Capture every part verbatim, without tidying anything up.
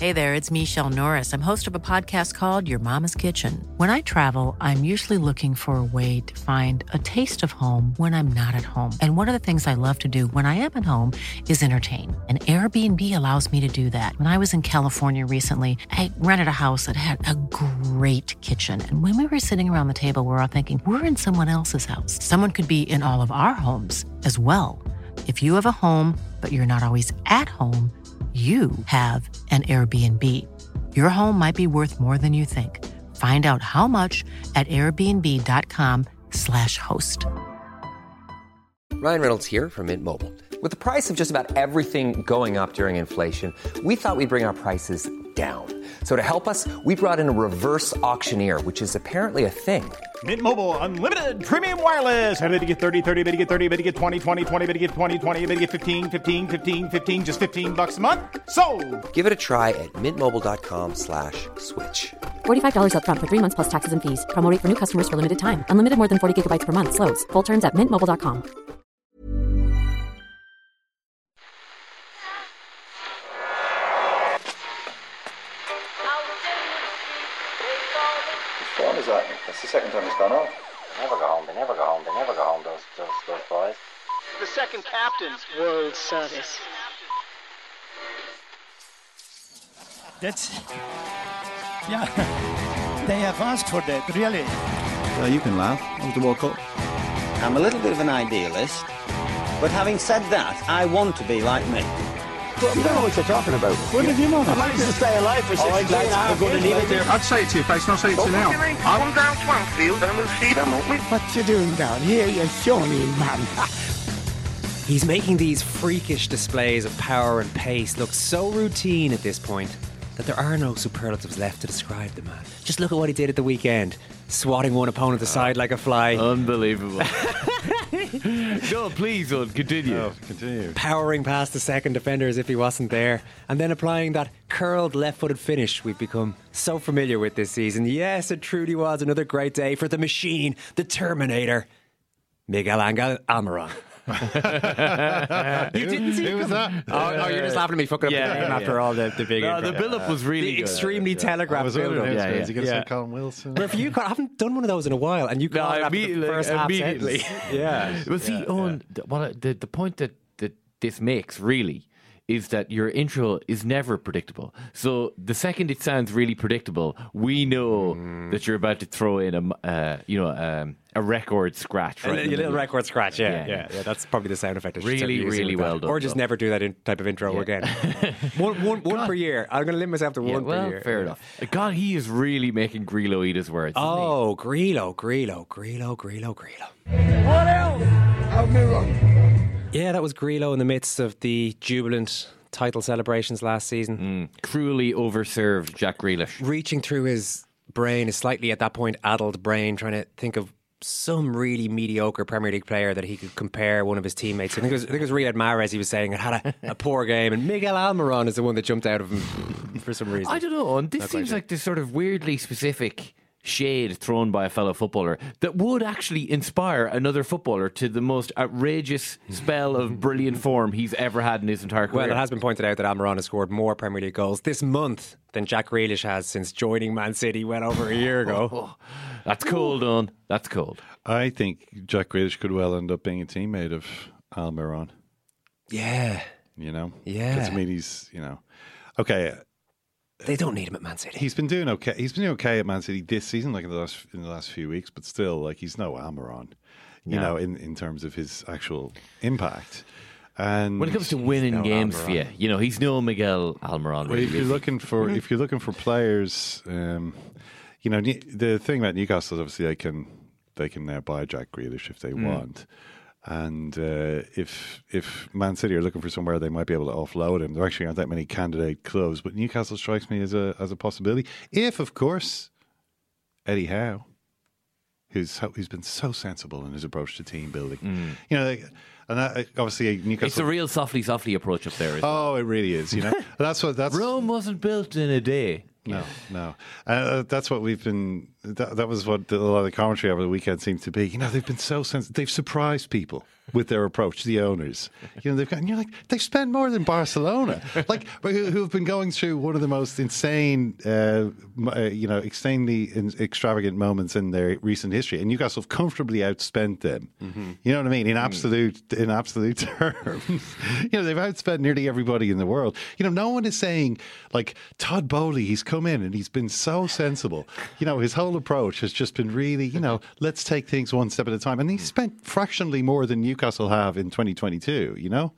Hey there, it's Michelle Norris. I'm host of a podcast called Your Mama's Kitchen. When I travel, I'm usually looking for a way to find a taste of home when I'm not at home. And one of the things I love to do when I am at home is entertain. And Airbnb allows me to do that. When I was in California recently, I rented a house that had a great kitchen. And when we were sitting around the table, we were all thinking, we're in someone else's house. Someone could be in all of our homes as well. If you have a home, but you're not always at home, you have an Airbnb. Your home might be worth more than you think. Find out how much at airbnb.com slash host. Ryan Reynolds here from Mint Mobile. With the price of just about everything going up during inflation, we thought we'd bring our prices down. So to help us, we brought in a reverse auctioneer, which is apparently a thing. Mint Mobile Unlimited Premium Wireless. How to get thirty, thirty, how to get thirty, how to get twenty, twenty, twenty, how to get twenty, twenty, how to get fifteen, fifteen, fifteen, fifteen, just fifteen bucks a month? Sold! Give it a try at mintmobile.com slash switch. forty-five dollars up front for three months plus taxes and fees. Promo rate for new customers for limited time. Unlimited more than forty gigabytes per month. Slows full terms at mint mobile dot com. What time is that? That's the second time it's gone off. They never go home, they never go home, they never go home, those, those, those boys. The second captain's World Service. That's... Yeah, they have asked for that, really. Well, you can laugh. That was the World Cup. I'm a little bit of an idealist, but having said that, I want to be like me. Well, you don't know what you're talking about. What did you know? I managed to stay alive for sixteen right, lads, hours. we're going to leave it there. I'd say it to your face, not say it to you now. Come down Swansfield and we'll see them, won't we? What you doing down here, you shawny man? He's making these freakish displays of power and pace look so routine at this point that there are no superlatives left to describe the man. Just look at what he did at the weekend. Swatting one opponent aside like a fly. Unbelievable. No, please, son, continue. No, continue. Powering past the second defender as if he wasn't there. And then applying that curled left-footed finish we've become so familiar with this season. Yes, it truly was another great day for the machine, the Terminator, Miguel Angel Almiron. You didn't see Who was that? Oh, no, you're just laughing at me fucking Yeah, up the name yeah. after all the, the big No, intro. the build-up was really the good. extremely Yeah. telegraphed I was build-up. yeah, Yeah, yeah. yeah. You going to Yeah. say Colin Wilson? But for you, Colin, I haven't done one of those in a while, and you No, got it after the immediately, first half immediately. sentence. Yeah. Well, see, Yeah, Owen, th- what I- the, the point that, that this makes, really, is that your intro is never predictable. So the second it sounds really predictable, we know Mm. that you're about to throw in a, m- uh, you know, um, a record scratch. A Right in the little middle. record scratch, yeah, Yeah. yeah, yeah. That's probably the sound effect. I should start Really, using really with that. well done, Or just though. never do that in, type of intro Yeah. again. one, one, one per year. I'm going to limit myself to Yeah, one well, per year. fair enough. God, he is really making Grillo eat his words. isn't he? Oh, Grillo, Grillo, Grillo, Grillo, Grillo. What else? I'll be wrong. Yeah, that was Grillo in the midst of the jubilant title celebrations last season. Mm, cruelly overserved Jack Grealish. Reaching through his brain, his slightly at that point addled brain, trying to think of some really mediocre Premier League player that he could compare one of his teammates. I think it was, I think it was Riyad Mahrez. He was saying it had a, a poor game, and Miguel Almiron is the one that jumped out of him for some reason. I don't know. And this Not seems quite like this sort of weirdly specific shade thrown by a fellow footballer that would actually inspire another footballer to the most outrageous spell of brilliant form he's ever had in his entire career. Well, it has been pointed out that Almiron has scored more Premier League goals this month than Jack Grealish has since joining Man City well over a year ago. Oh, that's cold, Owen. That's cold. I think Jack Grealish could well end up being a teammate of Almiron. Yeah. You know? Yeah. Because, I mean, he's, you know... Okay, They don't need him at Man City. he's been doing okay. He's been doing okay at Man City this season, like in the last in the last few weeks, but still, like, he's no Almiron, you No. know, in, in terms of his actual impact. And When it comes to winning no games Almiron. for you, you know, he's no Miguel Almiron. Well, Really, if you're is he? looking for if you're looking for players, um, you know, New- the thing about Newcastle is obviously they can they can now buy Jack Grealish if they Mm. want, and uh, if if Man City are looking for somewhere they might be able to offload him, there actually aren't that many candidate clubs, but Newcastle strikes me as a as a possibility. If, of course, Eddie Howe, who's who's been so sensible in his approach to team building, you know. They, And that, obviously, Newcastle. It's a real softly, softly approach up there. Isn't oh, it really is. You know, that's what that's. Rome wasn't built in a day. No, no. Uh, that's what we've been that, that was what the, a lot of the commentary over the weekend seemed to be. You know, they've been so sensitive. They've surprised people with their approach, the owners. You know, they've got, and you're like, they've spent more than Barcelona, like who, who have been going through one of the most insane, uh, uh, you know, insanely extravagant moments in their recent history, and Newcastle have comfortably outspent them. Mm-hmm. You know what I mean? In absolute, mm. in absolute terms, you know, they've outspent nearly everybody in the world. You know, no one is saying like Todd Bowley. He's come in and he's been so sensible. You know, his whole approach has just been really, you know, let's take things one step at a time. And he spent fractionally more than Newcastle have in twenty twenty-two, you know?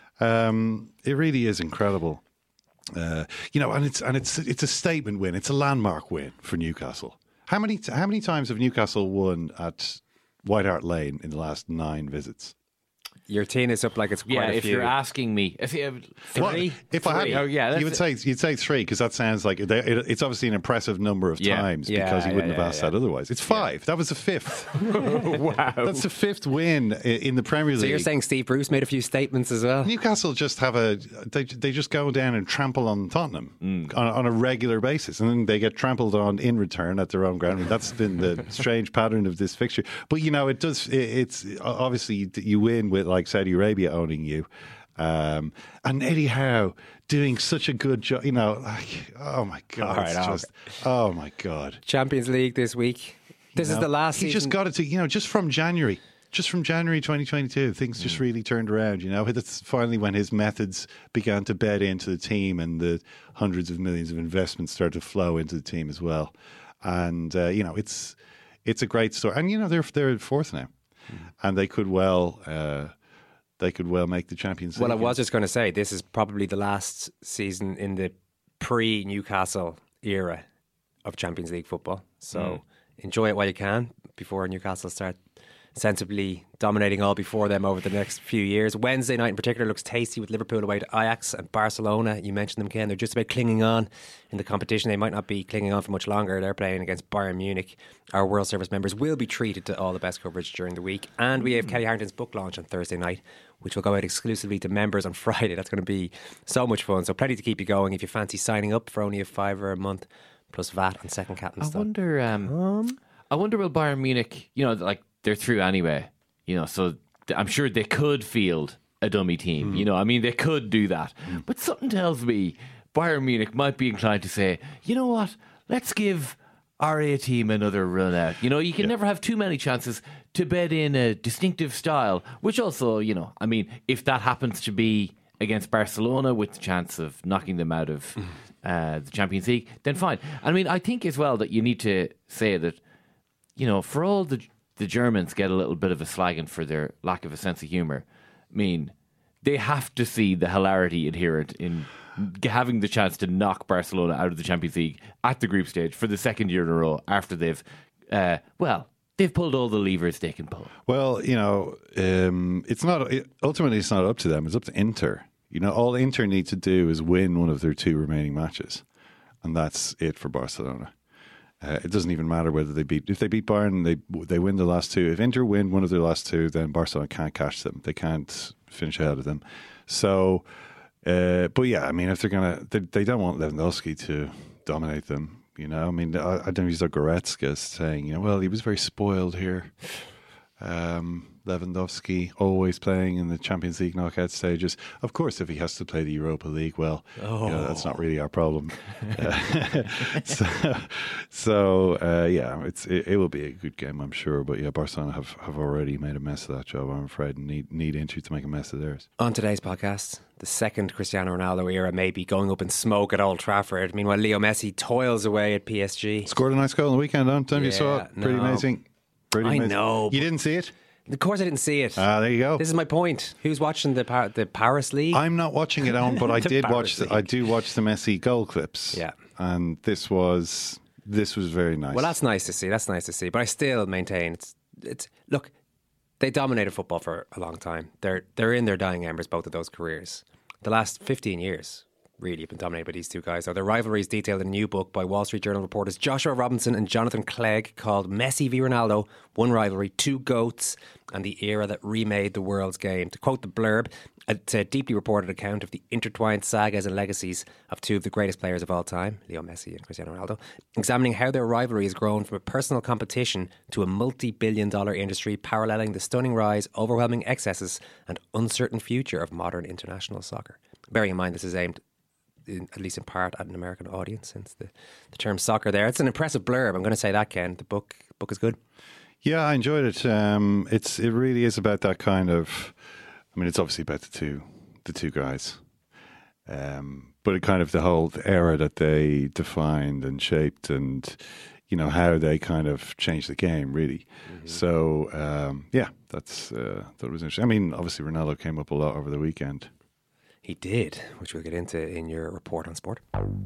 Um, it really is incredible. Uh, you know, and it's and it's it's a statement win. It's a landmark win for Newcastle. How many how many times have Newcastle won at White Hart Lane in the last nine visits? Your team is up like it's quite yeah. a If few. you're asking me, if you have three, well, if three. I had, oh, yeah, you would say you'd say three because that sounds like it, it's obviously an impressive number of Yeah. times Yeah, because you yeah, wouldn't yeah, have asked yeah. that otherwise. It's five. That was the fifth. wow, That's the fifth win i- in the Premier League. So you're saying Steve Bruce made a few statements as well? Newcastle just have a they they just go down and trample on Tottenham Mm. on, on a regular basis, and then they get trampled on in return at their own ground. And that's been the strange pattern of this fixture. But you know, it does. It, it's obviously you win with like Saudi Arabia owning you, um, and Eddie Howe doing such a good job. You know, like oh my god, All right, it's okay. just oh my god. Champions League this week. This You is know, the last He season. just got it to, you know, just from January. Just from January twenty twenty-two, things just really turned around, you know. That's finally when his methods began to bed into the team and the hundreds of millions of investments started to flow into the team as well. And, uh, you know, it's it's a great story. And, you know, they're they're fourth now. Mm. And they could well uh, they could well make the Champions League. Well, I was just going to say, this is probably the last season in the pre-Newcastle era of Champions League football. So mm. enjoy it while you can before Newcastle start sensibly dominating all before them over the next few years. Wednesday night in particular looks tasty with Liverpool away to Ajax and Barcelona. You mentioned them, Ken. They're just about clinging on in the competition. They might not be clinging on for much longer. They're playing against Bayern Munich. Our World Service members will be treated to all the best coverage during the week. And we have Kelly Harrington's book launch on Thursday night, which will go out exclusively to members on Friday. That's going to be so much fun. So plenty to keep you going if you fancy signing up for only a fiver a month plus V A T on second captain I stuff. wonder. Um, Um, I wonder will Bayern Munich, you know, like they're through anyway, you know, so th- I'm sure they could field a dummy team, mm. you know, I mean, they could do that. Mm. But something tells me Bayern Munich might be inclined to say, you know what, let's give our A team another run out. You know, you can yeah. never have too many chances to bed in a distinctive style, which also, you know, I mean, if that happens to be against Barcelona with the chance of knocking them out of mm. uh, the Champions League, then fine. I mean, I think as well that you need to say that, you know, for all the the Germans get a little bit of a slagging for their lack of a sense of humour, I mean, they have to see the hilarity inherent in having the chance to knock Barcelona out of the Champions League at the group stage for the second year in a row after they've, uh, well, they've pulled all the levers they can pull. Well, you know, um, it's not it, ultimately it's not up to them. It's up to Inter. You know, all Inter need to do is win one of their two remaining matches, and that's it for Barcelona. Uh, it doesn't even matter whether they beat. If they beat Bayern, they they win the last two. If Inter win one of their last two, then Barcelona can't catch them. They can't finish ahead of them. So, uh, but yeah, I mean, if they're gonna, they, they don't want Lewandowski to dominate them. You know, I mean, I, I don't use Goretzka saying, you know, well, he was very spoiled here. Um, Lewandowski always playing in the Champions League knockout stages. Of course, if he has to play the Europa League, well, oh. you know, that's not really our problem. uh, so, so uh, yeah, it's it, it will be a good game, I'm sure. But yeah, Barcelona have, have already made a mess of that job, I'm afraid, and need need Inter to make a mess of theirs. On today's podcast, the second Cristiano Ronaldo era may be going up in smoke at Old Trafford. Meanwhile, Leo Messi toils away at P S G. Scored a nice goal on the weekend, don't you? Yeah, saw it. Pretty no. amazing. Pretty I amazing. know. You didn't see it? Of course I didn't see it. Ah, there you go. This is my point. Who's watching the Par- the Paris League? I'm not watching it on, but I did Paris watch. The, League. I do watch the Messi goal clips. Yeah, and this was this was very nice. Well, that's nice to see. That's nice to see. But I still maintain it's it's look. They dominated football for a long time. They're they're in their dying embers, both of those careers. The last fifteen years, really have been dominated by these two guys. So their rivalry is detailed in a new book by Wall Street Journal reporters Joshua Robinson and Jonathan Clegg called Messi v Ronaldo, One Rivalry, Two Goats, and the Era That Remade the World's Game. To quote the blurb, it's a deeply reported account of the intertwined sagas and legacies of two of the greatest players of all time, Leo Messi and Cristiano Ronaldo, examining how their rivalry has grown from a personal competition to a multi-billion dollar industry, paralleling the stunning rise, overwhelming excesses, and uncertain future of modern international soccer. Bearing in mind this is aimed, in, at least in part, at an American audience, since the, the term soccer there. It's an impressive blurb. I'm going to say that, Ken. The book book is good. Yeah, I enjoyed it. Um, it's it really is about that kind of. I mean, it's obviously about the two the two guys, um, but it kind of the whole era that they defined and shaped, and you know how they kind of changed the game, really. Mm-hmm. So um, yeah, that's uh, that was interesting. I mean, obviously Ronaldo came up a lot over the weekend. He did, which we'll get into in your report on sport.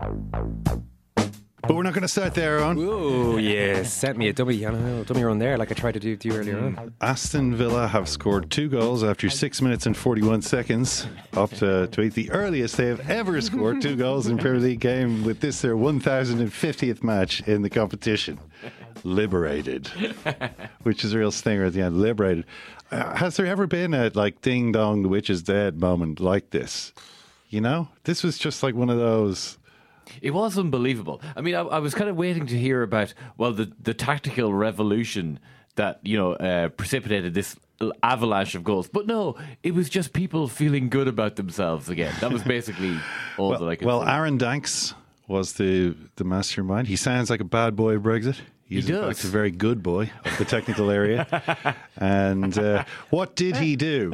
But we're not going to start there, Owen. Ooh, yeah, sent me a dummy, I don't know, dummy run there, like I tried to do to you earlier on. Aston Villa have scored two goals after six minutes and forty-one seconds, up to, to eight, the earliest they have ever scored two goals in Premier League game, with this their one thousand fiftieth match in the competition. Liberated, which is a real stinger at the end. Liberated. Uh, has there ever been a like ding dong, the witch is dead moment like this? You know, this was just like one of those. It was unbelievable. I mean, I, I was kind of waiting to hear about, well, the, the tactical revolution that, you know, uh, precipitated this avalanche of goals. But no, it was just people feeling good about themselves again. That was basically all well, that I could Well, say. Aaron Danks was the, the mastermind. He sounds like a bad boy of Brexit. He's he in does. fact a very good boy of the technical area. And uh, what did he do?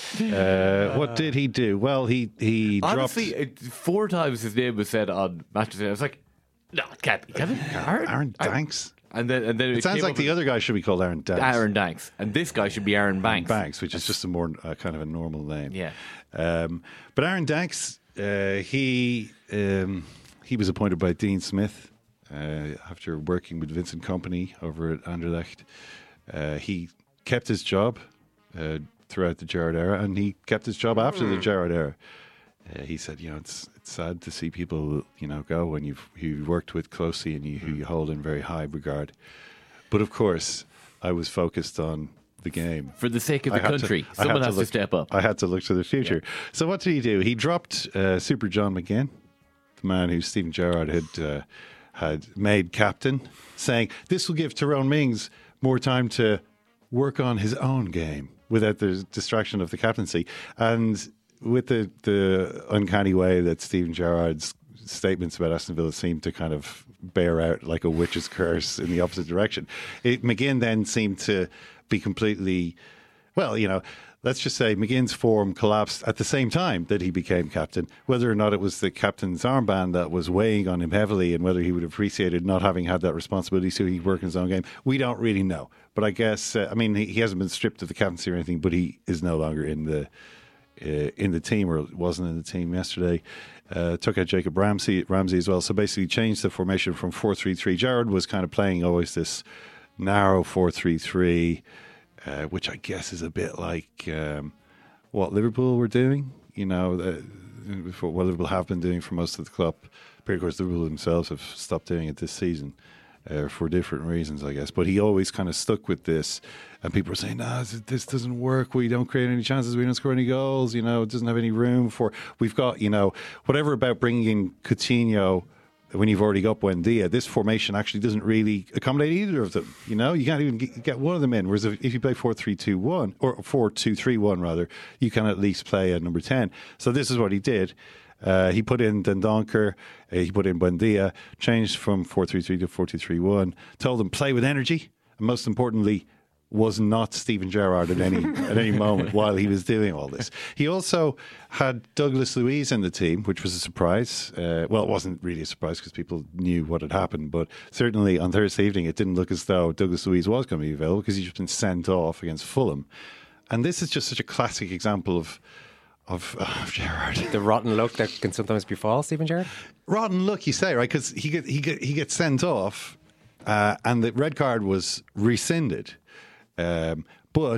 Uh, what did he do? Well, he, he Honestly, dropped... it, four times his name was said on Match of the Day. I was like, no, it can't be. Can it? Aaron, Aaron Danks? And then, and then it, it sounds came like up the other guy should be called Aaron Danks. Aaron Danks. And this guy should be Aaron Banks. Banks, which is just a more uh, kind of a normal name. Yeah. Um, but Aaron Danks, uh, he um, he was appointed by Dean Smith uh, after working with Vincent Kompany over at Anderlecht. Uh, he kept his job uh, throughout the Gerrard era, and he kept his job after the Gerrard era. Uh, he said, you know, it's it's sad to see people, you know, go when you've you've worked with closely and you, who you hold in very high regard. But of course, I was focused on the game. For the sake of the country, to, someone to has look, to step up. I had to look to the future. Yeah. So what did he do? He dropped uh, Super John McGinn, the man who Steven Gerrard had uh, had made captain, saying this will give Tyrone Mings more time to work on his own game without the distraction of the captaincy. And with the, the uncanny way that Steven Gerrard's statements about Aston Villa seemed to kind of bear out like a witch's curse in the opposite direction, it, McGinn then seemed to be completely, well, you know, let's just say McGinn's form collapsed at the same time that he became captain. Whether or not it was the captain's armband that was weighing on him heavily and whether he would have appreciated not having had that responsibility so he'd work in his own game, we don't really know. But I guess, uh, I mean, he, he hasn't been stripped of the captaincy or anything, but he is no longer in the uh, in the team, or wasn't in the team yesterday. Uh, took out Jacob Ramsey, Ramsey as well. So basically changed the formation from four three three. Gerrard was kind of playing always this narrow four three three, uh, which I guess is a bit like um, what Liverpool were doing, you know, uh, for what Liverpool have been doing for most of the club. But of course, Liverpool themselves have stopped doing it this season uh, for different reasons, I guess. But he always kind of stuck with this. And people are saying, no, this doesn't work. We don't create any chances. We don't score any goals. You know, it doesn't have any room for... We've got, you know, whatever about bringing in Coutinho when you've already got Buendia. This formation actually doesn't really accommodate either of them. You know, you can't even get one of them in. Whereas if, if you play four three two one, or four two three one rather, you can at least play at number ten. So this is what he did. Uh, he put in Dendoncker, uh, he put in Buendia, changed from four three three to four two three one, told them play with energy, and most importantly, was not Steven Gerrard at any at any moment while he was doing all this. He also had Douglas Luiz in the team, which was a surprise. Uh, well, it wasn't really a surprise because people knew what had happened, but certainly on Thursday evening it didn't look as though Douglas Luiz was going to be available because he'd just been sent off against Fulham. And this is just such a classic example of Of, uh, of Gerrard. The rotten luck that can sometimes befall Steven Gerrard? Rotten luck, you say, right? Because he, get, he, get, he gets sent off uh, and the red card was rescinded. Um, but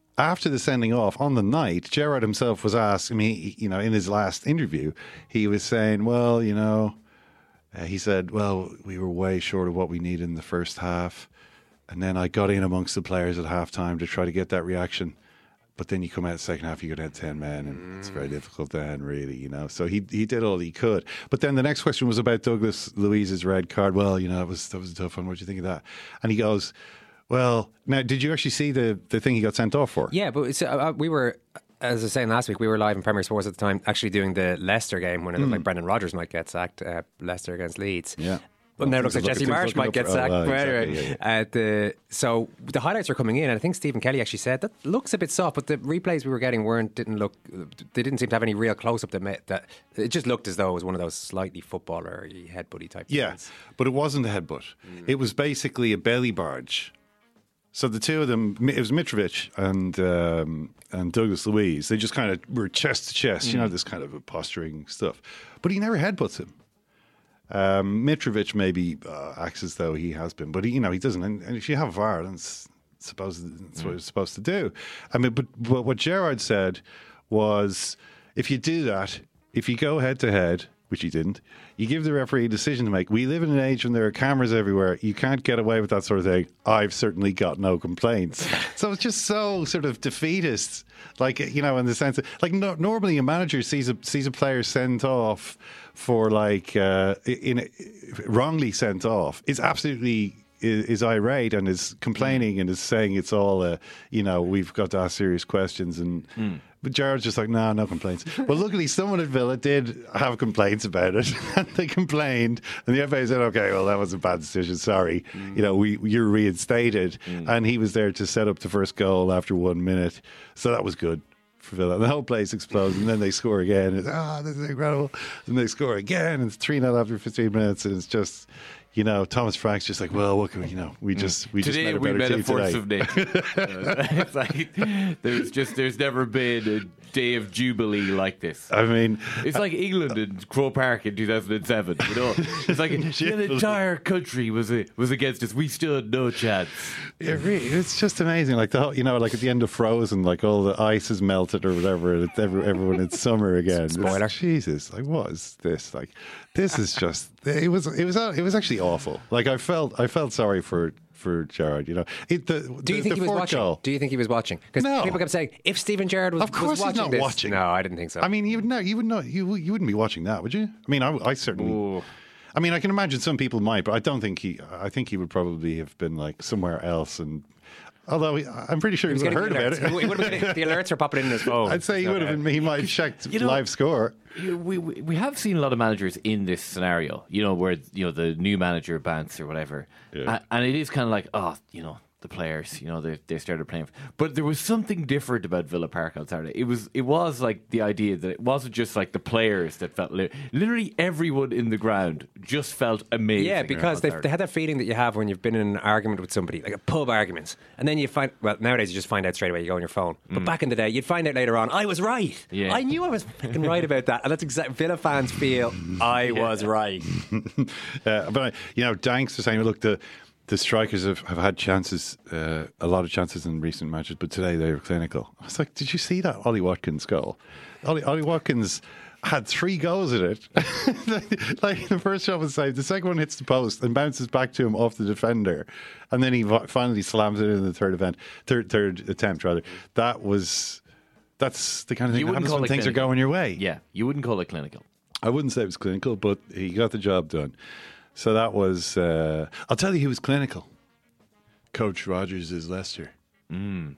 after the sending off on the night, Gerrard himself was asked, I mean, he, you know, in his last interview, he was saying, well, you know, uh, he said, well, we were way short of what we needed in the first half. And then I got in amongst the players at halftime to try to get that reaction. But then you come out the second half, you go down ten men, and mm. it's very difficult then, really, you know. So he he did all he could. But then the next question was about Douglas Luiz's red card. Well, you know, that was that was a tough one. What do you think of that? And he goes, well, now, did you actually see the, the thing he got sent off for? Yeah, but it's, uh, we were, as I was saying last week, we were live in Premier Sports at the time, actually doing the Leicester game when it looked mm. like Brendan Rodgers might get sacked, uh, Leicester against Leeds. Yeah. Well, now it looks like Jesse Marsh might get sacked. Oh, well, exactly, anyway, yeah, yeah. Uh, the, so the highlights are coming in, and I think Stephen Kelly actually said that looks a bit soft, but the replays we were getting weren't didn't look. They didn't seem to have any real close up. That, made, that it just looked as though it was one of those slightly footballer headbutty type. Yeah, things. But it wasn't a headbutt. Mm. It was basically a belly barge. So the two of them, it was Mitrovic and um, and Douglas Luiz. They just kind of were chest to chest, mm. you know, this kind of posturing stuff. But he never headbutts him. Um, Mitrovic maybe uh, acts as though he has been, but he, you know, he doesn't. And, and if you have V A R, then it's supposed that's what it's supposed to do. I mean, but, but what Gerrard said was, if you do that, if you go head to head, which he didn't, you give the referee a decision to make. We live in an age when there are cameras everywhere. You can't get away with that sort of thing. I've certainly got no complaints. So it's just so sort of defeatist, like, you know, in the sense that, like, no, normally a manager sees a sees a player sent off for like uh, in wrongly sent off. It's absolutely. Is, is irate and is complaining and is saying it's all, uh, you know, we've got to ask serious questions. And mm. But Gerrard's just like, no, nah, no complaints. Well, luckily, someone at Villa did have complaints about it, and they complained, and the F A said, okay, well, that was a bad decision. Sorry, mm. you know, we you're reinstated, mm. and he was there to set up the first goal after one minute, so that was good for Villa. The whole place explodes, and then they score again. It's ah, oh, this is incredible. And they score again, and it's three nil after fifteen minutes, and it's just. You know, Thomas Frank's just like, well, what can we, you know, we just we today just made a better we met team a force today. of nature. It's like there's just there's never been a day of jubilee like this. I mean, it's like England in Croke Park in two thousand seven. You know, it's like the entire country was a, was against us. We stood no chance. Yeah, really, it's just amazing. Like the whole, you know, like at the end of Frozen, like all the ice is melted or whatever, and it's every, everyone it's summer again. Spoiler. It's, Jesus, like what is this? Like this is just it was it was it was actually awful. Like I felt I felt sorry for. For Gerrard, you know. It, the, Do you the, think the he was watching? Goal. Do you think he was watching? Because no. people kept saying, if Stephen Gerrard was, of course was watching he's not this. watching. No, I didn't think so. I mean, you would know. You would know. You you wouldn't be watching that, would you? I mean, I, I certainly. Ooh. I mean, I can imagine some people might, but I don't think he. I think he would probably have been like somewhere else and. Although he, I'm pretty sure he, he would have heard about it. He would have been, the alerts are popping in his phone. I'd say he would have been. He might have checked you know, live score. We, we we have seen a lot of managers in this scenario. You know, where you know the new manager bounce or whatever, yeah. and, and it is kind of like, oh, you know. The players, you know, they they started playing, but there was something different about Villa Park on Saturday. It was it was like the idea that it wasn't just like the players that felt li- literally everyone in the ground just felt amazing. Yeah, because they, they had that feeling that you have when you've been in an argument with somebody, like a pub argument, and then you find well nowadays you just find out straight away. You go on your phone, but mm. back in the day you'd find out later on. I was right. Yeah. I knew I was fucking right about that, and that's exactly Villa fans feel. I yeah. was right. uh, but you know, Danks was saying, look the. The strikers have, have had chances, uh, a lot of chances in recent matches, but today they were clinical. I was like, did you see that Ollie Watkins goal? Ollie, Ollie Watkins had three goals at it. Like the first shot was saved, the second one hits the post and bounces back to him off the defender, and then he finally slams it in the third event, third third attempt rather. That was that's the kind of thing that happens when things clinical. are going your way. Yeah, you wouldn't call it clinical. I wouldn't say it was clinical, but he got the job done. So that was, uh, I'll tell you who was clinical. Coach Rodgers is Leicester. Mm.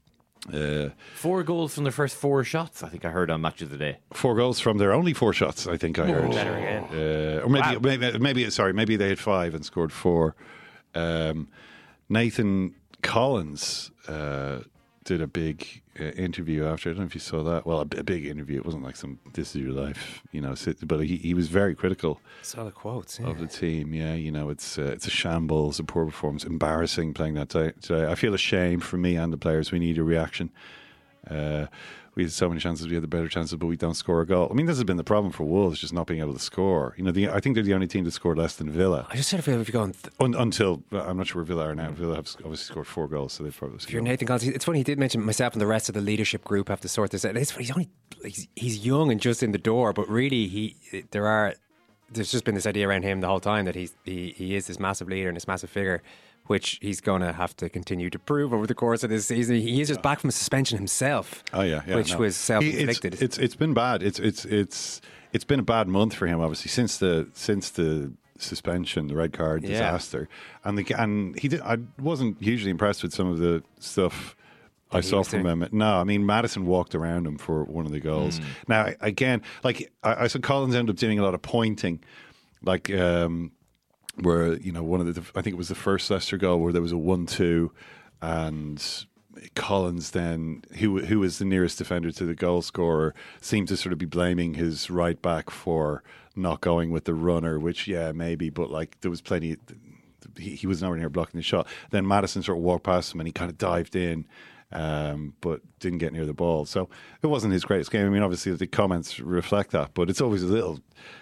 Uh, four goals from their first four shots, I think I heard on Match of the Day. Four goals from their only four shots, I think I heard. Better again. Uh, or maybe, wow. maybe, maybe, sorry, maybe they had five and scored four. Um, Nathan Collins uh, did a big uh, interview after. I don't know if you saw that. Well, a, a big interview. It wasn't like some "this is your life," you know. But he, he was very critical. Saw the quotes yeah. of the team. Yeah, you know, it's uh, it's a shambles, a poor performance, embarrassing playing that t- today. I feel ashamed for me and the players. We need a reaction. Uh, we had so many chances, we had the better chances, but we don't score a goal. I mean, this has been the problem for Wolves, just not being able to score. You know, the, I think they're the only team that scored less than Villa. I just sort of feel if you're going... Th- Un, until, I'm not sure where Villa are now. Villa have obviously scored four goals, so they've probably... If you're Nathan Collins, it's funny, he did mention myself and the rest of the leadership group have to sort this out. It's funny, he's only... He's, he's young and just in the door, but really, he there are... There's just been this idea around him the whole time that he's, he, he is this massive leader and this massive figure, which he's going to have to continue to prove over the course of this season. He is just back from a suspension himself. Oh yeah, yeah which no. was self-inflicted. It's, it's it's been bad. It's it's it's it's been a bad month for him. Obviously, since the since the suspension, the red card Yeah. disaster, and the and he did. I wasn't hugely impressed with some of the stuff I he saw was from doing. him. No, I mean Madison walked around him for one of the goals. Mm. Now again, like I, I saw Collins ended up doing a lot of pointing, like. Um, where, you know, one of the, I think it was the first Leicester goal where there was a one two and Collins then, who who was the nearest defender to the goal scorer, seemed to sort of be blaming his right back for not going with the runner, which, yeah, maybe, but like there was plenty, he, he was nowhere near blocking the shot. Then Madison sort of walked past him and he kind of dived in. Um, but didn't get near the ball. So it wasn't his greatest game. I mean, obviously the comments reflect that, but it's always a little,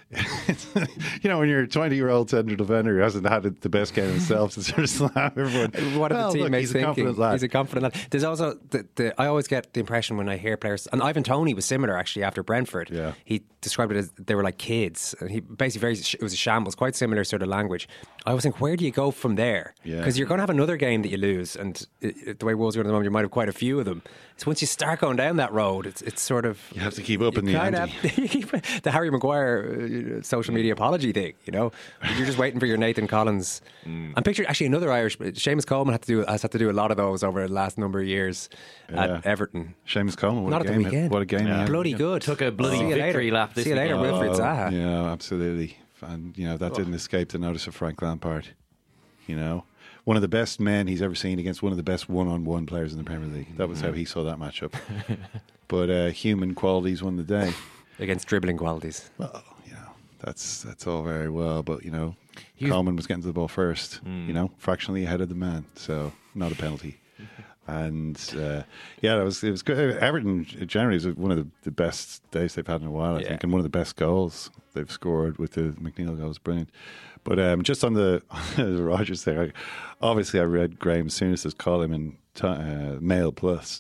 you know, when you're a twenty-year-old central defender who hasn't had the best game himself to sort of slam everyone. What are well, the teammates look, he's thinking? A confident lad. He's a confident lad. There's also, the, the, I always get the impression when I hear players, and Ivan Toney was similar actually after Brentford. Yeah. He described it as they were like kids. And he basically, very, it was a shambles, quite similar sort of language. I always think, where do you go from there? Yeah. Because you're going to have another game that you lose, and it, it, the way Wolves are at the moment, you might have quite a few of them. So once you start going down that road, it's it's sort of... You have to keep up in the kind ante. of the Harry Maguire uh, social media apology thing, you know? You're just waiting for your Nathan Collins. Mm. I'm picturing actually another Irish, Seamus Coleman had to do has had to do a lot of those over the last number of years Yeah. at Everton. Seamus Coleman, what Not a at game. the weekend. What a game. Yeah. he had. Bloody good. Took a bloody See you victory later. lap this See you later, weekend. Wilfried Oh, Zaha. Yeah, absolutely. And, you know, that didn't escape the notice of Frank Lampard. You know, one of the best men he's ever seen against one of the best one-on-one players in the Premier League. That was how he saw that matchup. But uh, human qualities won the day. Against dribbling qualities. Well, you know, that's that's all very well, but, you know, He was- Coleman was getting to the ball first, you know, fractionally ahead of the man, so not a penalty. And uh, yeah, it was it was good. Everton generally is one of the, the best days they've had in a while, I Yeah. think, and one of the best goals they've scored with the McNeil goal was brilliant. But um, just on the, on the Rodgers there, I, obviously I read Graham Souness's column in t- uh, Mail Plus.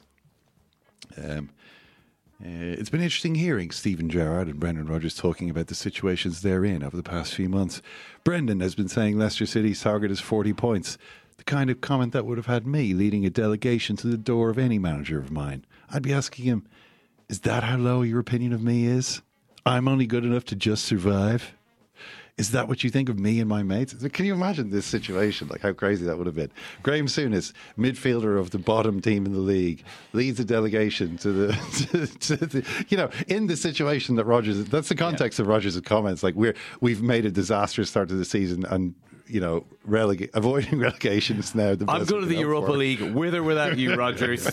Um, uh, it's been interesting hearing Stephen Gerrard and Brendan Rodgers talking about the situations they're in over the past few months. Brendan has been saying Leicester City's target is forty points. The kind of comment that would have had me leading a delegation to the door of any manager of mine. I'd be asking him, is that how low your opinion of me is? I'm only good enough to just survive? Is that what you think of me and my mates? Can you imagine this situation? Like how crazy that would have been. Graham Souness, midfielder of the bottom team in the league, leads a delegation to the, to, to the you know, in the situation that Rodgers, that's the context yeah. of Rodgers' comments. Like we're, we've made a disastrous start to the season and, you know, relega- avoiding relegation is now the best. I'm going to the Europa for. League with or without you, Rodgers.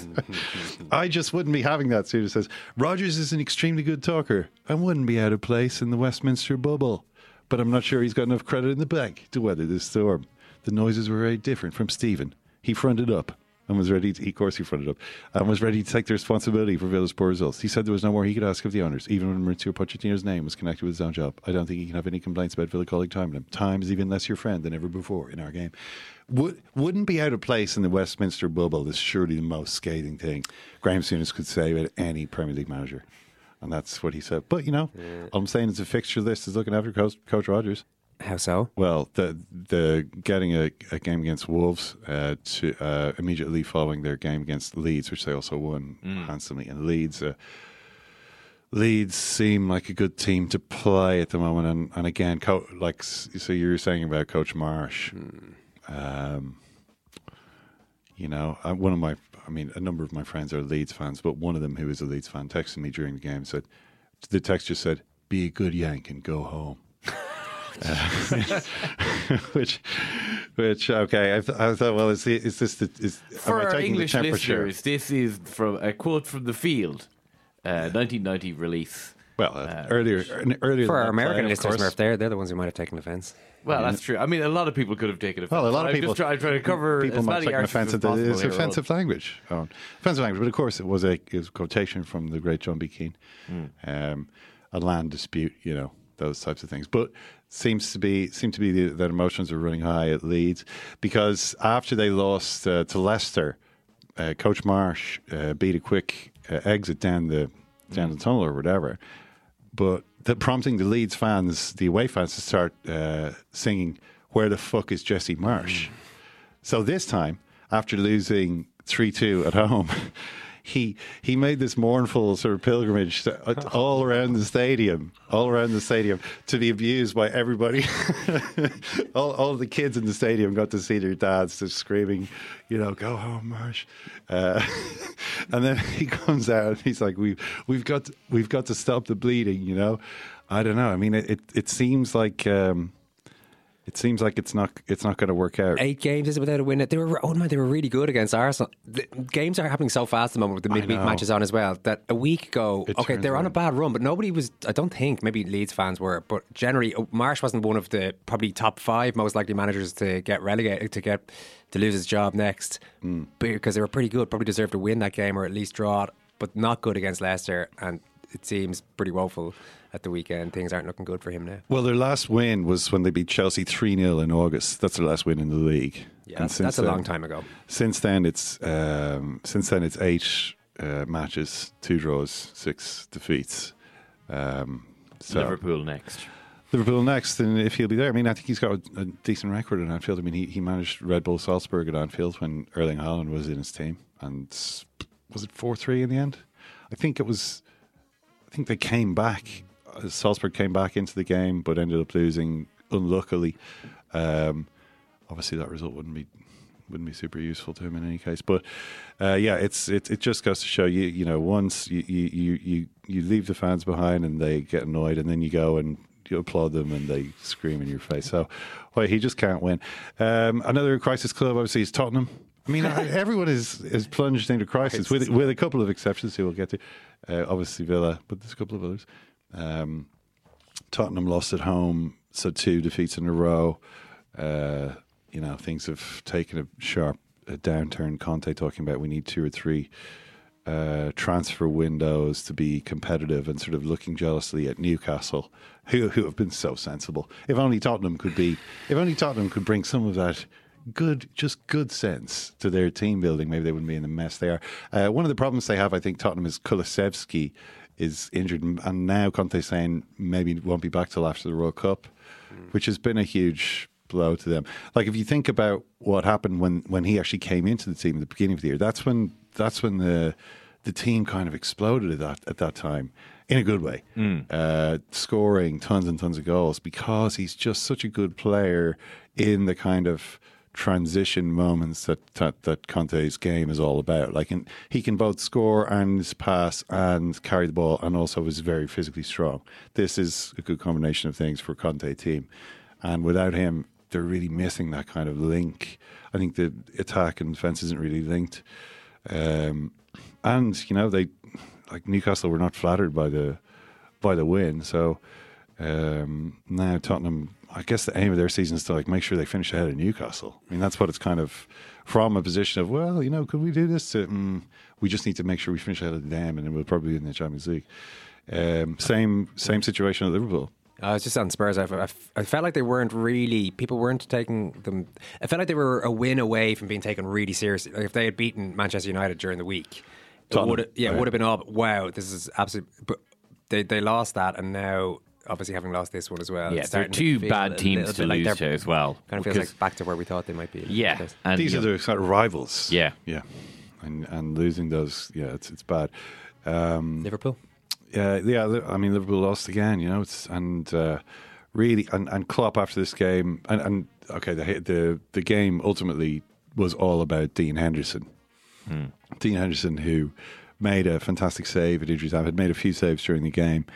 I just wouldn't be having that. Souness says, Rodgers is an extremely good talker and wouldn't be out of place in the Westminster bubble. But I'm not sure he's got enough credit in the bank to weather this storm. The noises were very different from Stephen. He fronted up and was ready to, he, of course he fronted up, and was ready to take the responsibility for Villa's poor results. He said there was no more he could ask of the owners, even when Maurizio Pochettino's name was connected with his own job. I don't think he can have any complaints about Villa calling time to him. Time is even less your friend than ever before in our game. Would, wouldn't be out of place in the Westminster bubble is surely the most scathing thing Graham Souness could say about any Premier League manager. And that's what he said. But, you know, yeah. all I'm saying is the fixture list is looking after Coach, Coach Rodgers. How so? Well, the the getting a, a game against Wolves uh, to uh, immediately following their game against Leeds, which they also won mm. handsomely. And Leeds, uh, Leeds seem like a good team to play at the moment. And, and again, co- like so you were saying about Coach Marsh, mm. um, you know, uh, one of my I mean, a number of my friends are Leeds fans, but one of them who is a Leeds fan texted me during the game, said, the text just said, be a good Yank and go home. uh, which, which, okay, I, th- I thought, well, is, is this the, is, for am I our taking English the temperature? listeners, this is from a quote from The Field, uh, nineteen ninety release. Well, uh, uh, earlier, earlier for our American play, listeners, Murph, they're they're the ones who might have taken offence. Well, yeah. that's true. I mean, a lot of people could have taken offence. Well, a lot of I'm people just try, try to cover people as might many take offence as at the, it's here offensive language. Oh, offensive language, but of course it was a, it was a quotation from the great John B. Keane, mm. um, a land dispute, you know, those types of things. But seems to be seem to be the, that emotions are running high at Leeds because after they lost uh, to Leicester, uh, Coach Marsh uh, beat a quick uh, exit down the down mm. the tunnel or whatever, but. That prompting the Leeds fans, the away fans, to start uh, singing, "Where the fuck is Jesse Marsh?" Mm. So this time, after losing three two at home, he he made this mournful sort of pilgrimage to, uh, all around the stadium, all around the stadium, to be abused by everybody. all, all the kids in the stadium got to see their dads just screaming, you know, "Go home, Marsh!" Uh, and then he comes out and he's like, "We've we've got to, we've got to stop the bleeding." You know, I don't know. I mean, it it, it seems like. Um, It seems like it's not it's not going to work out. Eight games is without a win. They were oh my, they were really good against Arsenal. The games are happening so fast at the moment with the midweek matches on as well. That a week ago, it okay, they're on a bad run, but nobody was. I don't think maybe Leeds fans were, but generally Marsh wasn't one of the probably top five most likely managers to get relegated to get to lose his job next mm. because they were pretty good. Probably deserved to win that game or at least draw it, but not good against Leicester, and it seems pretty woeful. At the weekend, things aren't looking good for him now. Well, their last win was when they beat Chelsea three nil in August. That's their last win in the league. Yeah, that's, that's a then, long time ago. Since then, it's um, since then it's eight uh, matches, two draws, six defeats. Um, so Liverpool next. Liverpool next, and if he'll be there, I mean, I think he's got a, a decent record at Anfield. I mean, he, he managed Red Bull Salzburg at Anfield when Erling Haaland was in his team, and was it four three in the end? I think it was. I think they came back. Salzburg came back into the game, but ended up losing unluckily. Um, obviously, that result wouldn't be wouldn't be super useful to him in any case. But uh, yeah, it's it it just goes to show you, you know, once you you you you leave the fans behind and they get annoyed, and then you go and you applaud them and they scream in your face. So, well, he just can't win. Um, another crisis club, obviously, is Tottenham. I mean, everyone is, is plunged into crisis, with with a couple of exceptions who we'll get to. Uh, obviously, Villa, but there's a couple of others. Um, Tottenham lost at home, so two defeats in a row. Uh, you know, things have taken a sharp uh, downturn. Conte talking about we need two or three uh, transfer windows to be competitive, and sort of looking jealously at Newcastle, who who have been so sensible. If only Tottenham could be, if only Tottenham could bring some of that good, just good sense to their team building, maybe they wouldn't be in the mess they are. Uh, one of the problems they have, I think, Tottenham, is Kulusevski is injured, and now Conte's saying maybe won't be back till after the World Cup, mm. which has been a huge blow to them. Like, if you think about what happened when, when he actually came into the team at the beginning of the year, that's when that's when the the team kind of exploded at that at that time in a good way, mm. uh, scoring tons and tons of goals because he's just such a good player in the kind of transition moments that, that that Conte's game is all about. Like, in, he can both score and pass and carry the ball, and also is very physically strong. This is a good combination of things for a Conte team, and without him, they're really missing that kind of link. I think the attack and defense isn't really linked, um, and you know, they like Newcastle were not flattered by the by the win. So um, now Tottenham, I guess the aim of their season is to like make sure they finish ahead of Newcastle. I mean, that's what it's kind of from, a position of, well, you know, could we do this? To, mm, we just need to make sure we finish ahead of them, and then we'll probably be in the Champions League. Um, same same situation at Liverpool. I was just on Spurs. I, I, I felt like they weren't really, people weren't taking them. I felt like they were a win away from being taken really seriously. Like, if they had beaten Manchester United during the week, it would, yeah, it would have been all, wow, this is absolute. But they they lost that, and now, obviously, having lost this one as well. Yeah, they're two bad teams to lose like to as well. Kind of feels like back to where we thought they might be. Yeah. And these are the sort of rivals. Yeah. Yeah. And and losing those, yeah, it's it's bad. Um, Liverpool? Yeah, yeah. I mean, Liverpool lost again, you know, it's and uh, really, and, and Klopp after this game, and, and okay, the, the the game ultimately was all about Dean Henderson. Hmm. Dean Henderson, who made a fantastic save at injury time, had made a few saves during the game,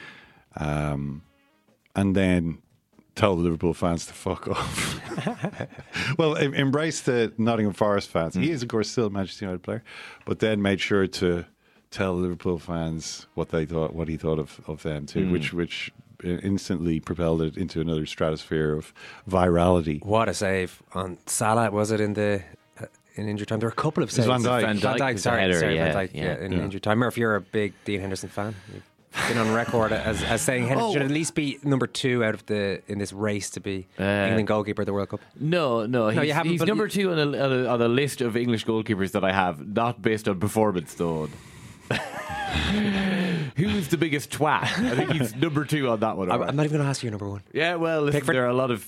um, and then told the Liverpool fans to fuck off. Well, em- embrace the Nottingham Forest fans. Mm. He is, of course, still a Manchester United player, but then made sure to tell Liverpool fans what they thought, what he thought of, of them too, Mm. which which instantly propelled it into another stratosphere of virality. What a save on Salah, was it in the uh, in injury time? There were a couple of It was saves. Van Dijk. Van Dijk Van Dijk, was the sorry, header, sorry, yeah, Van Dijk, yeah. yeah, in Yeah. injury time. Murph, you're a big Dean Henderson fan. You've been on record as, as saying Henderson Oh. should at least be number two out of the in this race to be Uh, England goalkeeper of the World Cup. No, no, he's, you haven't, he's but number you- two on a, on, a, on a list of English goalkeepers that I have, not based on performance, though. Who's the biggest twat? I think he's number two on that one. I, all right. I'm not even going to ask you number one. Yeah, well, listen, Pickford? there are a lot of.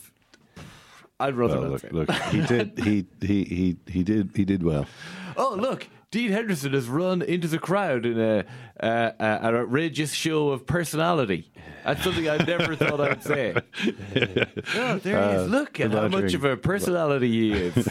I'd rather Well, not look, say. look, he did, he, he, he, he did, he did well. Oh, look, Dean Henderson has run into the crowd in a uh, an outrageous show of personality. That's something I never thought I'd say. Oh, there he Uh, is. Look at how much lettering. of a personality he is.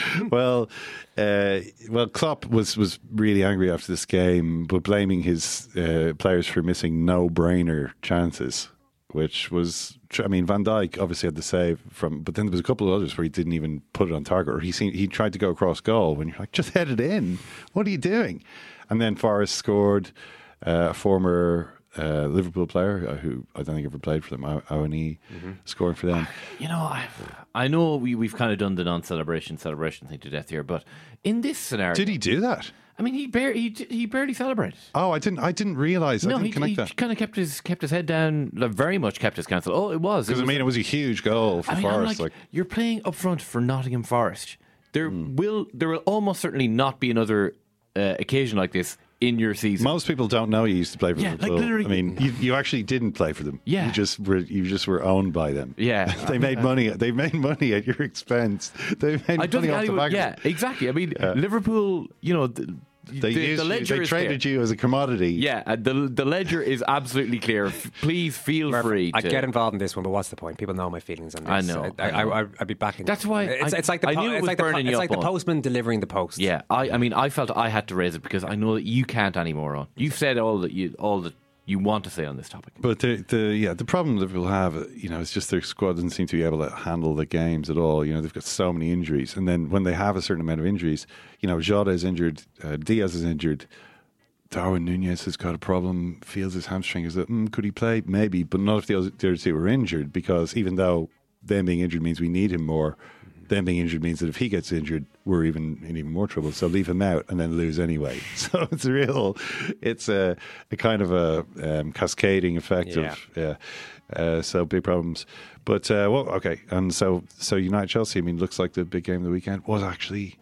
well, uh, well, Klopp was, was really angry after this game, but blaming his uh, players for missing no-brainer chances, which was, I mean, Van Dijk obviously had the save from, but then there was a couple of others where he didn't even put it on target, or he seemed, he tried to go across goal when you're like, just head it in. What are you doing? And then Forrest scored, uh, a former uh, Liverpool player uh, who I don't think ever played for them, Awani, mm-hmm. scoring for them. You know, I, I know we, we've kind of done the non-celebration celebration thing to death here, but in this scenario, Did he do that? I mean, he barely he, he barely celebrated. Oh, I didn't. I didn't realize. I No, didn't he, connect he that. kind of kept his kept his head down. Like, very much kept his counsel. Oh, it was Because I was- mean, it was a huge goal for I mean, I'm Forest. like, Like, you're playing up front for Nottingham Forest. There Hmm. will there will almost certainly not be another uh, occasion like this in your season. most people don't know you used to play for Yeah, like Liverpool. literally- I mean, you, you actually didn't play for them. Yeah. you just were. You just were owned by them. Yeah. they made money. They made money at your expense. They made I don't money think off the anyone. back. Yeah, of it. exactly. I mean, Yeah. Liverpool. You know, the, They the, used the you, ledger they is traded there. you as a commodity. Yeah, and the the ledger is absolutely clear. F- Please feel Murph, free. I to, get involved in this one, but what's the point? People know my feelings on this. I know, I, I know. I, I, I'd be backing. That's why it's, I- it's like the I po- knew it it's was like the, po- burning it's you like up the on. postman delivering the post. Yeah, I, I mean, I felt I had to raise it because I know that you can't anymore. On you've said all that you all that you want to say on this topic. But the, the yeah the problem Liverpool have, you know, it's just their squad doesn't seem to be able to handle the games at all. You know, they've got so many injuries, and then when they have a certain amount of injuries, you know, Jota is injured, uh, Diaz is injured. Darwin Nunez has got a problem, feels his hamstring. Is that, mm, could he play? Maybe, but not if the other, the other two were injured, because even though them being injured means we need him more, them being injured means that if he gets injured, we're even in even more trouble. So leave him out and then lose anyway. So it's a real, it's a, a kind of a um, cascading effect Yeah. of, yeah. Uh, so big problems. But, uh, well, okay. And so, so United Chelsea, I mean, looks like the big game of the weekend was actually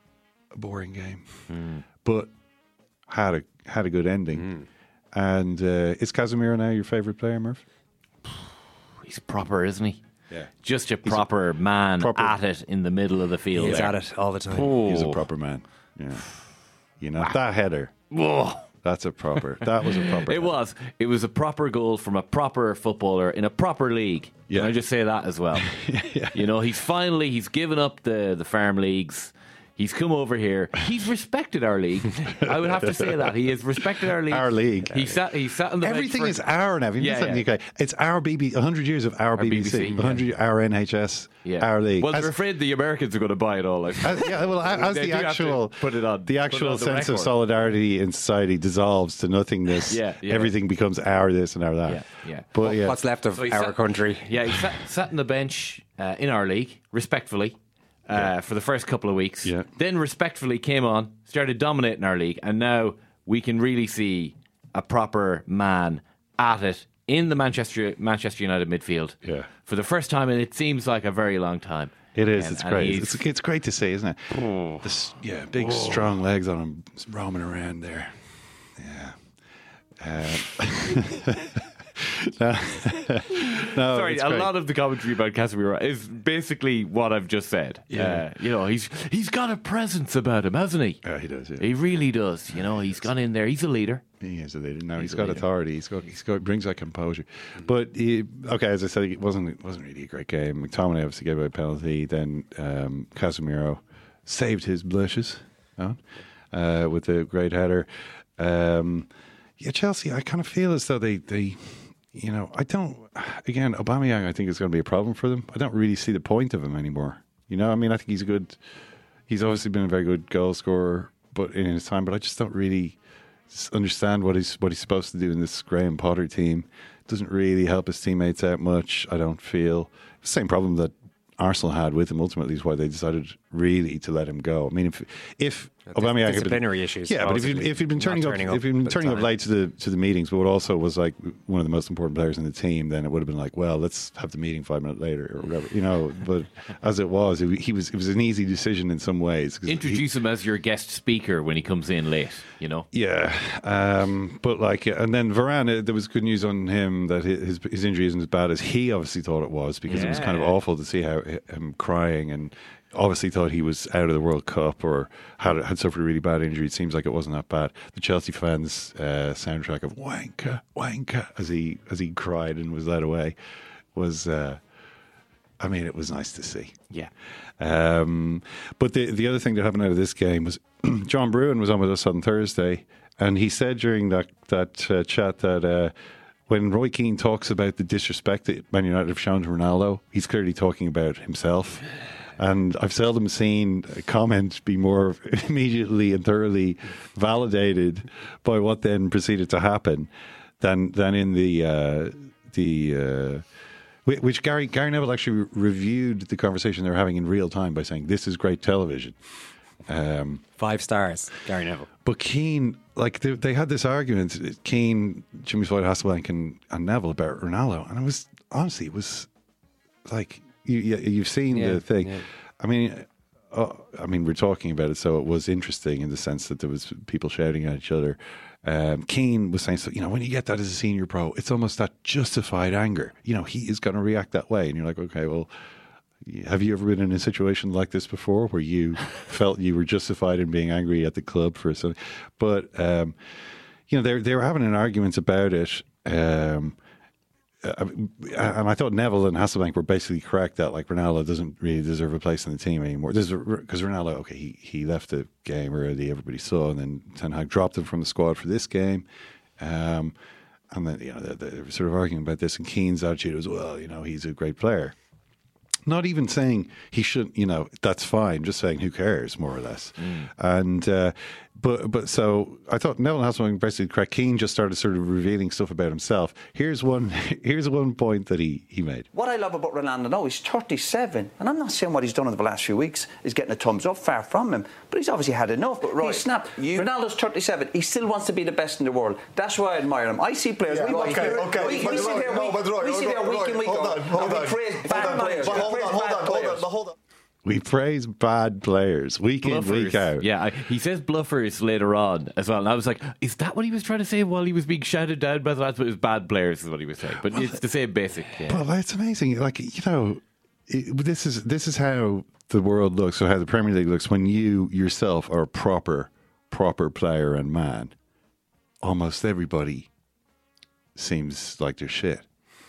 a boring game. Mm. But had a had a good ending. Mm. And uh, is Casemiro now your favourite player, Murph? He's proper, isn't he? Yeah. Just a proper man proper- at it in the middle of the field. He's there. at it all the time. Oh. He's a proper man. Yeah. You know, that header. Whoa. That's a proper. That was a proper. It header. was. It was a proper goal from a proper footballer in a proper league. Yeah. Can I just say that as well? yeah. You know, he's finally he's given up the the farm leagues. He's come over here. He's respected our league. I would have to say that he has respected our league. Our league. He sat. He sat on the bench Everything for- is our now. If you Yeah, miss that in yeah. the U K, it's our B B C. one hundred years of our, B B C. B B C, one hundred our N H S. Yeah. Our league. Well, As- they're afraid the Americans are going to buy it all. Like. as, yeah, well, as They the do have to actual put it on- the put it actual on the sense of record. solidarity in society dissolves to nothingness. Yeah, yeah. Everything becomes our this and our that. Yeah, yeah. But yeah, What's left of So he our sat- country? Yeah, he sat, sat on the bench uh, in our league, respectfully, uh, Yeah. for the first couple of weeks. Yeah. Then respectfully came on, started dominating our league, and now we can really see a proper man at it in the Manchester Manchester United midfield. Yeah. For the first time, and it seems like a very long time. It is. And- it's and great. he's- It's, it's great to see, isn't it? Oh. This, yeah, big strong legs on him, roaming around there. Yeah. Uh, no, no, Sorry, it's a great. lot of the commentary about Casemiro is basically what I've just said. Yeah. Uh, you know, he's he's got a presence about him, hasn't he? Yeah, he does. Yeah. He really does. You know, he's gone in there. He's a leader. He is a leader. No, He's he's a got leader. authority. He's got. He's got. Brings that composure. But he, okay, as I said, it wasn't. It wasn't really a great game. McTominay obviously gave away a penalty. Then um, Casemiro saved his blushes on, uh, with a great header. Um, yeah, Chelsea. I kind of feel as though they, they, you know, I don't. Again, Aubameyang, I think is going to be a problem for them. I don't really see the point of him anymore. You know, I mean, I think he's a good. He's obviously been a very good goal scorer, but in his time. But I just don't really. s- understand what he's what he's supposed to do in this Graham Potter team. Doesn't really help his teammates out much, I don't feel. Same problem that Arsenal had with him. Ultimately, is why they decided really to let him go. I mean, if if Aubameyang had been, disciplinary issues, yeah, but if he'd, if he'd been turning up, turning up if he'd been at the turning up time. late to the to the meetings, but also was like one of the most important players in the team, then it would have been like, well, let's have the meeting five minutes later or whatever, you know. But as it was, it, he was it was an easy decision in some ways. 'Cause Introduce he, him as your guest speaker when he comes in late, you know? Yeah, um, but like, and then Varane, uh, there was good news on him that his his injury isn't as bad as he obviously thought it was, because it was kind of Yeah. awful to see how him crying, and obviously thought he was out of the World Cup or had had suffered a really bad injury. It seems like it wasn't that bad. The Chelsea fans' uh, soundtrack of "Wanker, Wanker" as he as he cried and was led away was. Uh, I mean, it was nice to see. Yeah. Um, but the the other thing that happened out of this game was John Bruin was on with us on Thursday, and he said during that that uh, chat that uh, when Roy Keane talks about the disrespect that Man United have shown to Ronaldo, he's clearly talking about himself. And I've seldom seen a comment be more immediately and thoroughly validated by what then proceeded to happen than than in the uh, the. Uh, Wh- Which Gary Gary Neville actually re- reviewed the conversation they were having in real time by saying, "This is great television." Um, Five stars, Gary Neville. but Keane, like they, they had this argument, Keane, Jimmy Floyd Hasselbank, and, and Neville about Ronaldo, and it was honestly, it was like you, you you've seen Yeah, the thing. yeah. I mean. Uh, I mean, we're talking about it, so it was interesting in the sense that there was people shouting at each other. Um, Keane was saying, so you know, when you get that as a senior pro, it's almost that justified anger. You know, he is going to react that way, and you're like, okay, well, have you ever been in a situation like this before, where you felt you were justified in being angry at the club for something? But um, you know, they they were having an argument about it. Um, Uh, and I thought Neville and Hasselbank were basically correct that like Ronaldo doesn't really deserve a place in the team anymore. Because Ronaldo, okay, he, he left the game already, everybody saw, and then Ten Hag dropped him from the squad for this game. Um, and then, you know, they, they were sort of arguing about this, and Keane's attitude was, well, you know, he's a great player. Not even saying he shouldn't, you know, that's fine, just saying who cares, more or less. Mm. And, uh, but, but so I thought Neville Hasselbank basically correct. Keane just started sort of revealing stuff about himself. Here's one, here's one point that he, he made. What I love about Ronaldo now, he's thirty-seven, and I'm not saying what he's done over the last few weeks is getting a thumbs up, far from him, but he's obviously had enough. But right, he snapped. You... Ronaldo's thirty-seven, he still wants to be the best in the world. That's why I admire him. I see players, yeah, we, okay, here, okay. we, we, we sit here, no, we, but Roy, we sit here Roy, week in, week hold out, on, hold and on. we praise bad hold on, players. but hold on, hold on, hold on, hold on. We praise bad players week Bluffers. in, week out. Yeah, I, he says bluffers later on as well. And I was like, is that what he was trying to say while he was being shouted down by the lads? But it was bad players is what he was saying. But it's the same basic. Yeah. But it's amazing. Like, you know, it, this is this is how the world looks, or how the Premier League looks when you yourself are a proper, proper player and man. Almost everybody seems like they're shit.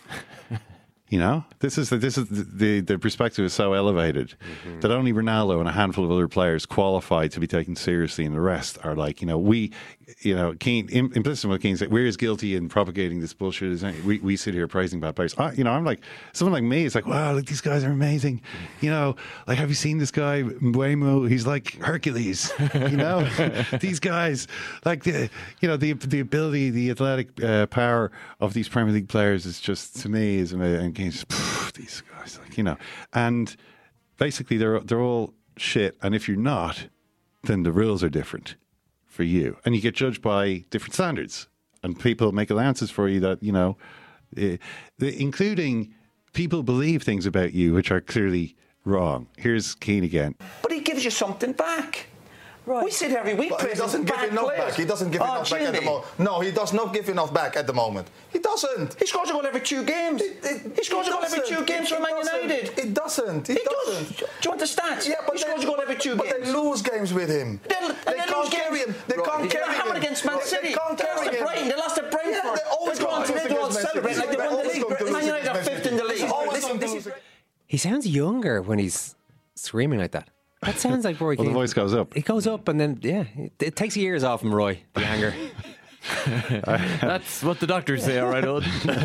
You know, this is the, this is the, the the perspective is so elevated mm-hmm. that only Ronaldo and a handful of other players qualify to be taken seriously, and the rest are like, you know, we, you know, Keane, implicit in what Keane said, we're as guilty in propagating this bullshit as any. We we sit here praising bad players. I, you know, I'm like someone like me. It's like, wow, look, these guys are amazing. You know, like, have you seen this guy Mbeumo? He's like Hercules. You know, these guys, like the, you know, the the ability, the athletic uh, power of these Premier League players is just, to me, is amazing. Just, pff, these guys, like, you know, and basically they're they're all shit. And if you're not, then the rules are different for you, and you get judged by different standards. And people make allowances for you that, you know, uh, including people believe things about you which are clearly wrong. Here's Keane again. But he gives you something back. Right. We sit every week. But he doesn't give enough players. back. He doesn't give oh, enough Jimmy. back at the moment. No, he does not give enough back at the moment. He doesn't. He scores a goal every two games. It, it, he scores a goal every two games for Man United. It doesn't. It he doesn't. Does. Do you want the stats? Yeah, but he they, scores a goal every two but games. But they lose games with him. They'll, they, they can't carry him. They right. can't they carry him. They against Man City. They can't they carry lost to him. Brighton. They lost to Brentford. Yeah, they always They're going today to celebrate like they won the league. Man United are fifth in the league. Listen, this is. He sounds younger when he's screaming like that. That sounds like Roy Well, Keane. the voice goes up. It goes up, and then, yeah, it, it takes years off him, Roy, the anger. That's what the doctors say, all right, Owen.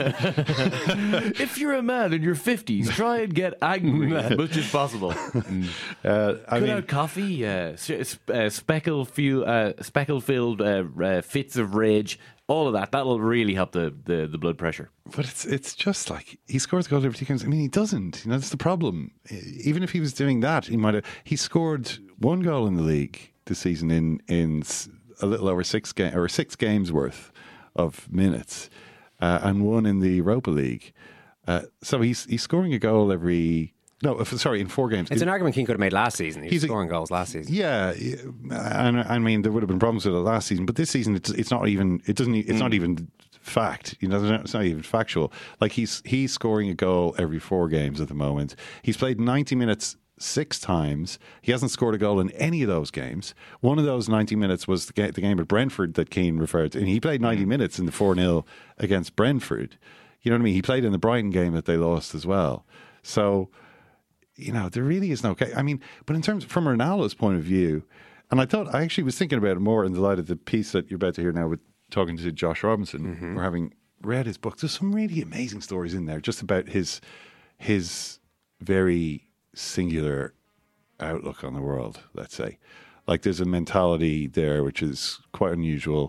If you're a man in your fifties, try and get angry as much as possible. Uh, I Cut mean, out coffee, uh, sp- uh, speckle few, uh, speckle-filled uh, uh, fits of rage, all of that. That'll really help the, the, the blood pressure. But it's it's just like he scores a goal every two games. I mean, he doesn't. You know, that's the problem. Even if he was doing that, he might have. He scored one goal in the league this season in in a little over six game or six games worth of minutes, uh, and one in the Europa League. Uh, so he's he's scoring a goal every. No, if, sorry, in four games. It's an argument Keane could have made last season. He was He's a- scoring goals last season. Yeah, and I mean there would have been problems with it last season, but this season it's it's not even it doesn't it's not even fact. You know, it's not even factual. Like he's he's scoring a goal every four games at the moment. He's played ninety minutes six times. He hasn't scored a goal in any of those games. One of those ninety minutes was the game, the game at Brentford that Keane referred to, and he played ninety minutes in the four nil against Brentford. You know what I mean? He played in the Brighton game that they lost as well. So. You know, there really is no case. I mean, but in terms from Ronaldo's point of view, and I thought I actually was thinking about it more in the light of the piece that you're about to hear now with talking to Josh Robinson, Mm-hmm. or having read his book. There's some really amazing stories in there just about his his very singular outlook on the world, let's say. Like there's a mentality there which is quite unusual,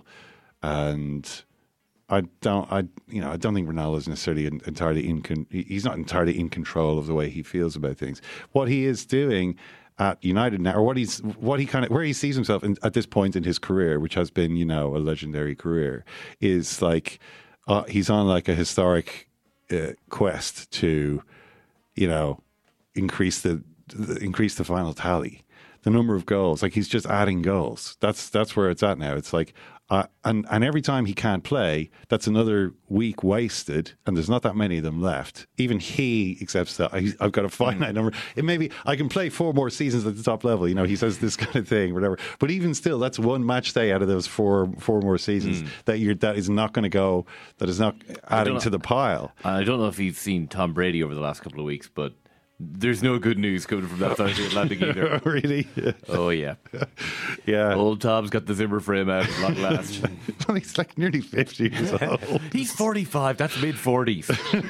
and I don't, I you know, I don't think Ronaldo is necessarily in, entirely in. Con, he's not entirely in control of the way he feels about things. What he is doing at United now, or what he's, what he kind of, where he sees himself in, at this point in his career, which has been, you know, a legendary career, is like uh, he's on like a historic uh, quest to, you know, increase the, the increase the final tally, the number of goals. Like he's just adding goals. That's that's where it's at now. It's like. Uh, and, and every time he can't play, that's another week wasted, and there's not that many of them left. Even he accepts that. I, I've got a finite number. It maybe I can play four more seasons at the top level. You know, he says this kind of thing, whatever. But even still, that's one match day out of those four four more seasons mm. that you're that is not going to go. That is not adding to the pile. I don't know if you've seen Tom Brady over the last couple of weeks, but. There's no good news coming from that side of the Atlantic either. Really? Oh, yeah. Yeah. Old Tom's got the Zimmer frame out at long last. Well, he's like nearly fifty years old. He's forty-five. That's mid-forties.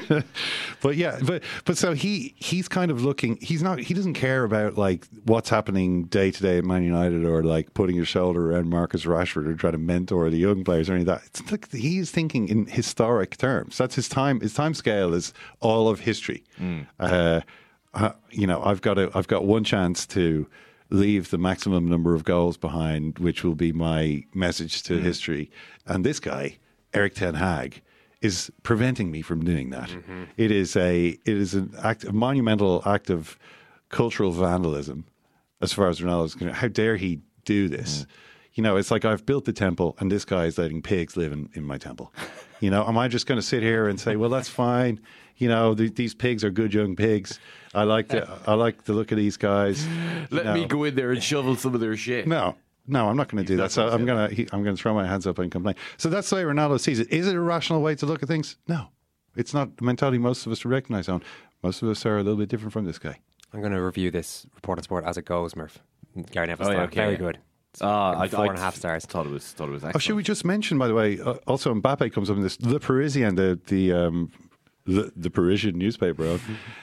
But yeah, but but so he he's kind of looking, he's not, he doesn't care about like what's happening day to day at Man United, or like putting his shoulder around Marcus Rashford or trying to mentor the young players or any of that. It's like he's thinking in historic terms. That's his time. His time scale is all of history. Mm. Uh, Uh, you know, I've got a, I've got one chance to leave the maximum number of goals behind, which will be my message to mm. history. And this guy, Eric Ten Hag, is preventing me from doing that. Mm-hmm. It is a, it is an act, a monumental act of cultural vandalism, as far as Ronaldo is concerned. How dare he do this? Mm. You know, it's like I've built the temple, and this guy is letting pigs live in, in my temple. You know, am I just going to sit here and say, well, that's fine? You know, th- these pigs are good young pigs. I like the I like the look of these guys. Let you know. me go in there and shovel some of their shit. No, no, I'm not going to do that. So I'm going to I'm going to throw my hands up and complain. So that's the way Ronaldo sees it. Is it a rational way to look at things? No, it's not the mentality most of us recognise on. Most of us are a little bit different from this guy. I'm going to review this report on sport as it goes, Murph. Gary Neville's oh, yeah, star. okay, very yeah. good. Uh, I, four I and a half stars. Thought it was thought it was excellent. Oh, should we just mention, by the way, uh, also Mbappe comes up in this. Le Parisien, the the um, the, the Parisian newspaper, uh,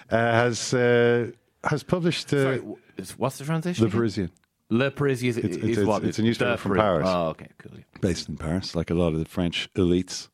has uh, has published. Uh, Sorry, what's the translation? Le Parisien. Le Parisien is, it's, is it's, what? It's a newspaper from Paris. Oh, okay, cool. Yeah. Based in Paris, like a lot of the French elites.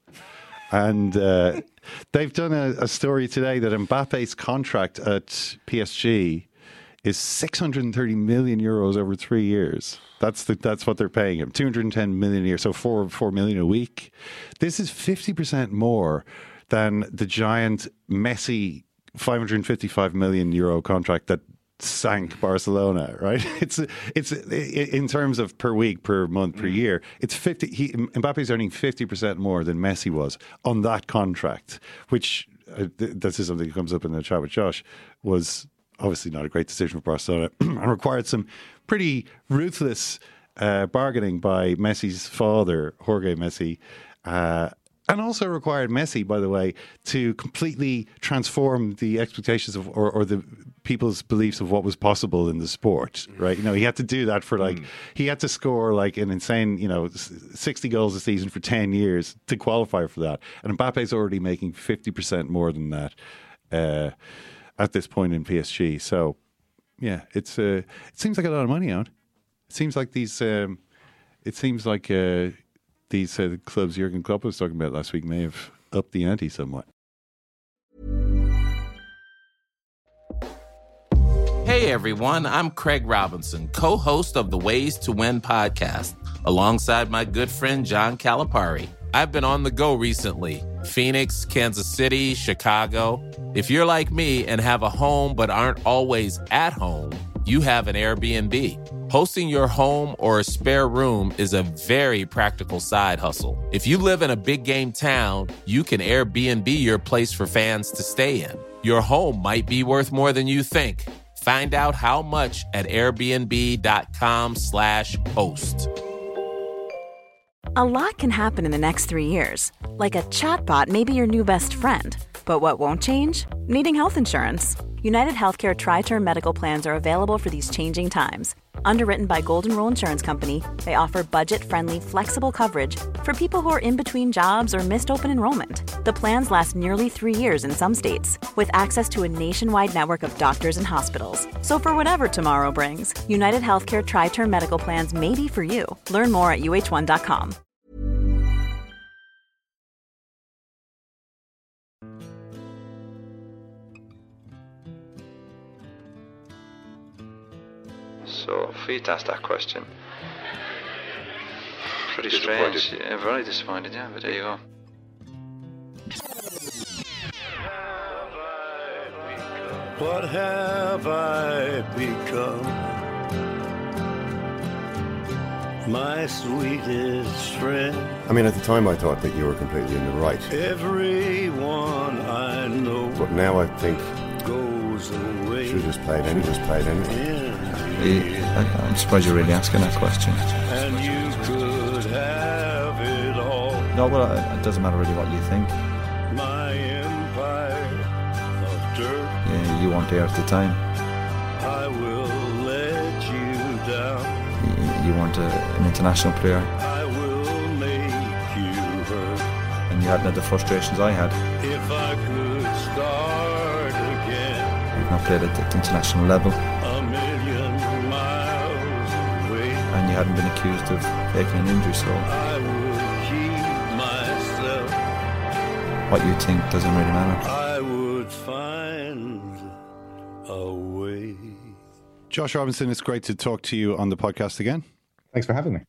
And uh, they've done a, a story today that Mbappe's contract at P S G is six hundred thirty million euros over three years. That's the, that's what they're paying him. two hundred ten million a year, so four four million a week. This is fifty percent more than the giant Messi five hundred fifty-five million euro contract that sank Barcelona. Right? It's it's in terms of per week, per month, per year. It's fifty. He, Mbappe's earning fifty percent more than Messi was on that contract, which uh, this is something that comes up in the chat with Josh. Was obviously not a great decision for Barcelona and required some pretty ruthless uh, bargaining by Messi's father, Jorge Messi. Uh, And also required Messi, by the way, to completely transform the expectations of or, or the people's beliefs of what was possible in the sport, right? You know, he had to do that for like, mm. he had to score like an insane, you know, sixty goals a season for ten years to qualify for that. And Mbappe's already making fifty percent more than that uh, at this point in P S G. So, yeah, it's uh, it seems like a lot of money out. It seems like these, um, it seems like... Uh, These uh, clubs Jurgen Klopp was talking about last week may have upped the ante somewhat. Hey everyone, I'm Craig Robinson, co-host of the Ways to Win podcast, alongside my good friend John Calipari. I've been on the go recently. Phoenix, Kansas City, Chicago. If you're like me and have a home but aren't always at home, you have an Airbnb. Hosting your home or a spare room is a very practical side hustle. If you live in a big game town, you can Airbnb your place for fans to stay in. Your home might be worth more than you think. Find out how much at airbnb.com slash host. A lot can happen in the next three years. Like a chatbot may be your new best friend. But what won't change? Needing health insurance. United Healthcare Tri-Term Medical Plans are available for these changing times. Underwritten by Golden Rule Insurance Company, they offer budget-friendly, flexible coverage for people who are in between jobs or missed open enrollment. The plans last nearly three years in some states, with access to a nationwide network of doctors and hospitals. So for whatever tomorrow brings, United Healthcare Tri-Term Medical Plans may be for you. Learn more at U H one dot com. So, for you to ask that question, pretty strange. Yeah, very disappointed, yeah, but there you go. What have I become? My sweetest friend. I mean, at the time I thought that you were completely in the right. Everyone I know. But now I think goes away. Should have just played any, just played any. I, I'm surprised you're really asking that question. And you could have it all. No, well, it doesn't matter really what you think. My empire of dirt. Yeah, you weren't there at the time. I will let you down. You, you weren't a, an international player. I will make you hurt. And you hadn't had the frustrations I had. If I could start again. You've not played at the international level. A million miles away. And you hadn't been accused of faking an injury, so I would keep myself. What you think doesn't really matter. I would find a way. Josh Robinson, it's great to talk to you on the podcast again. Thanks for having me.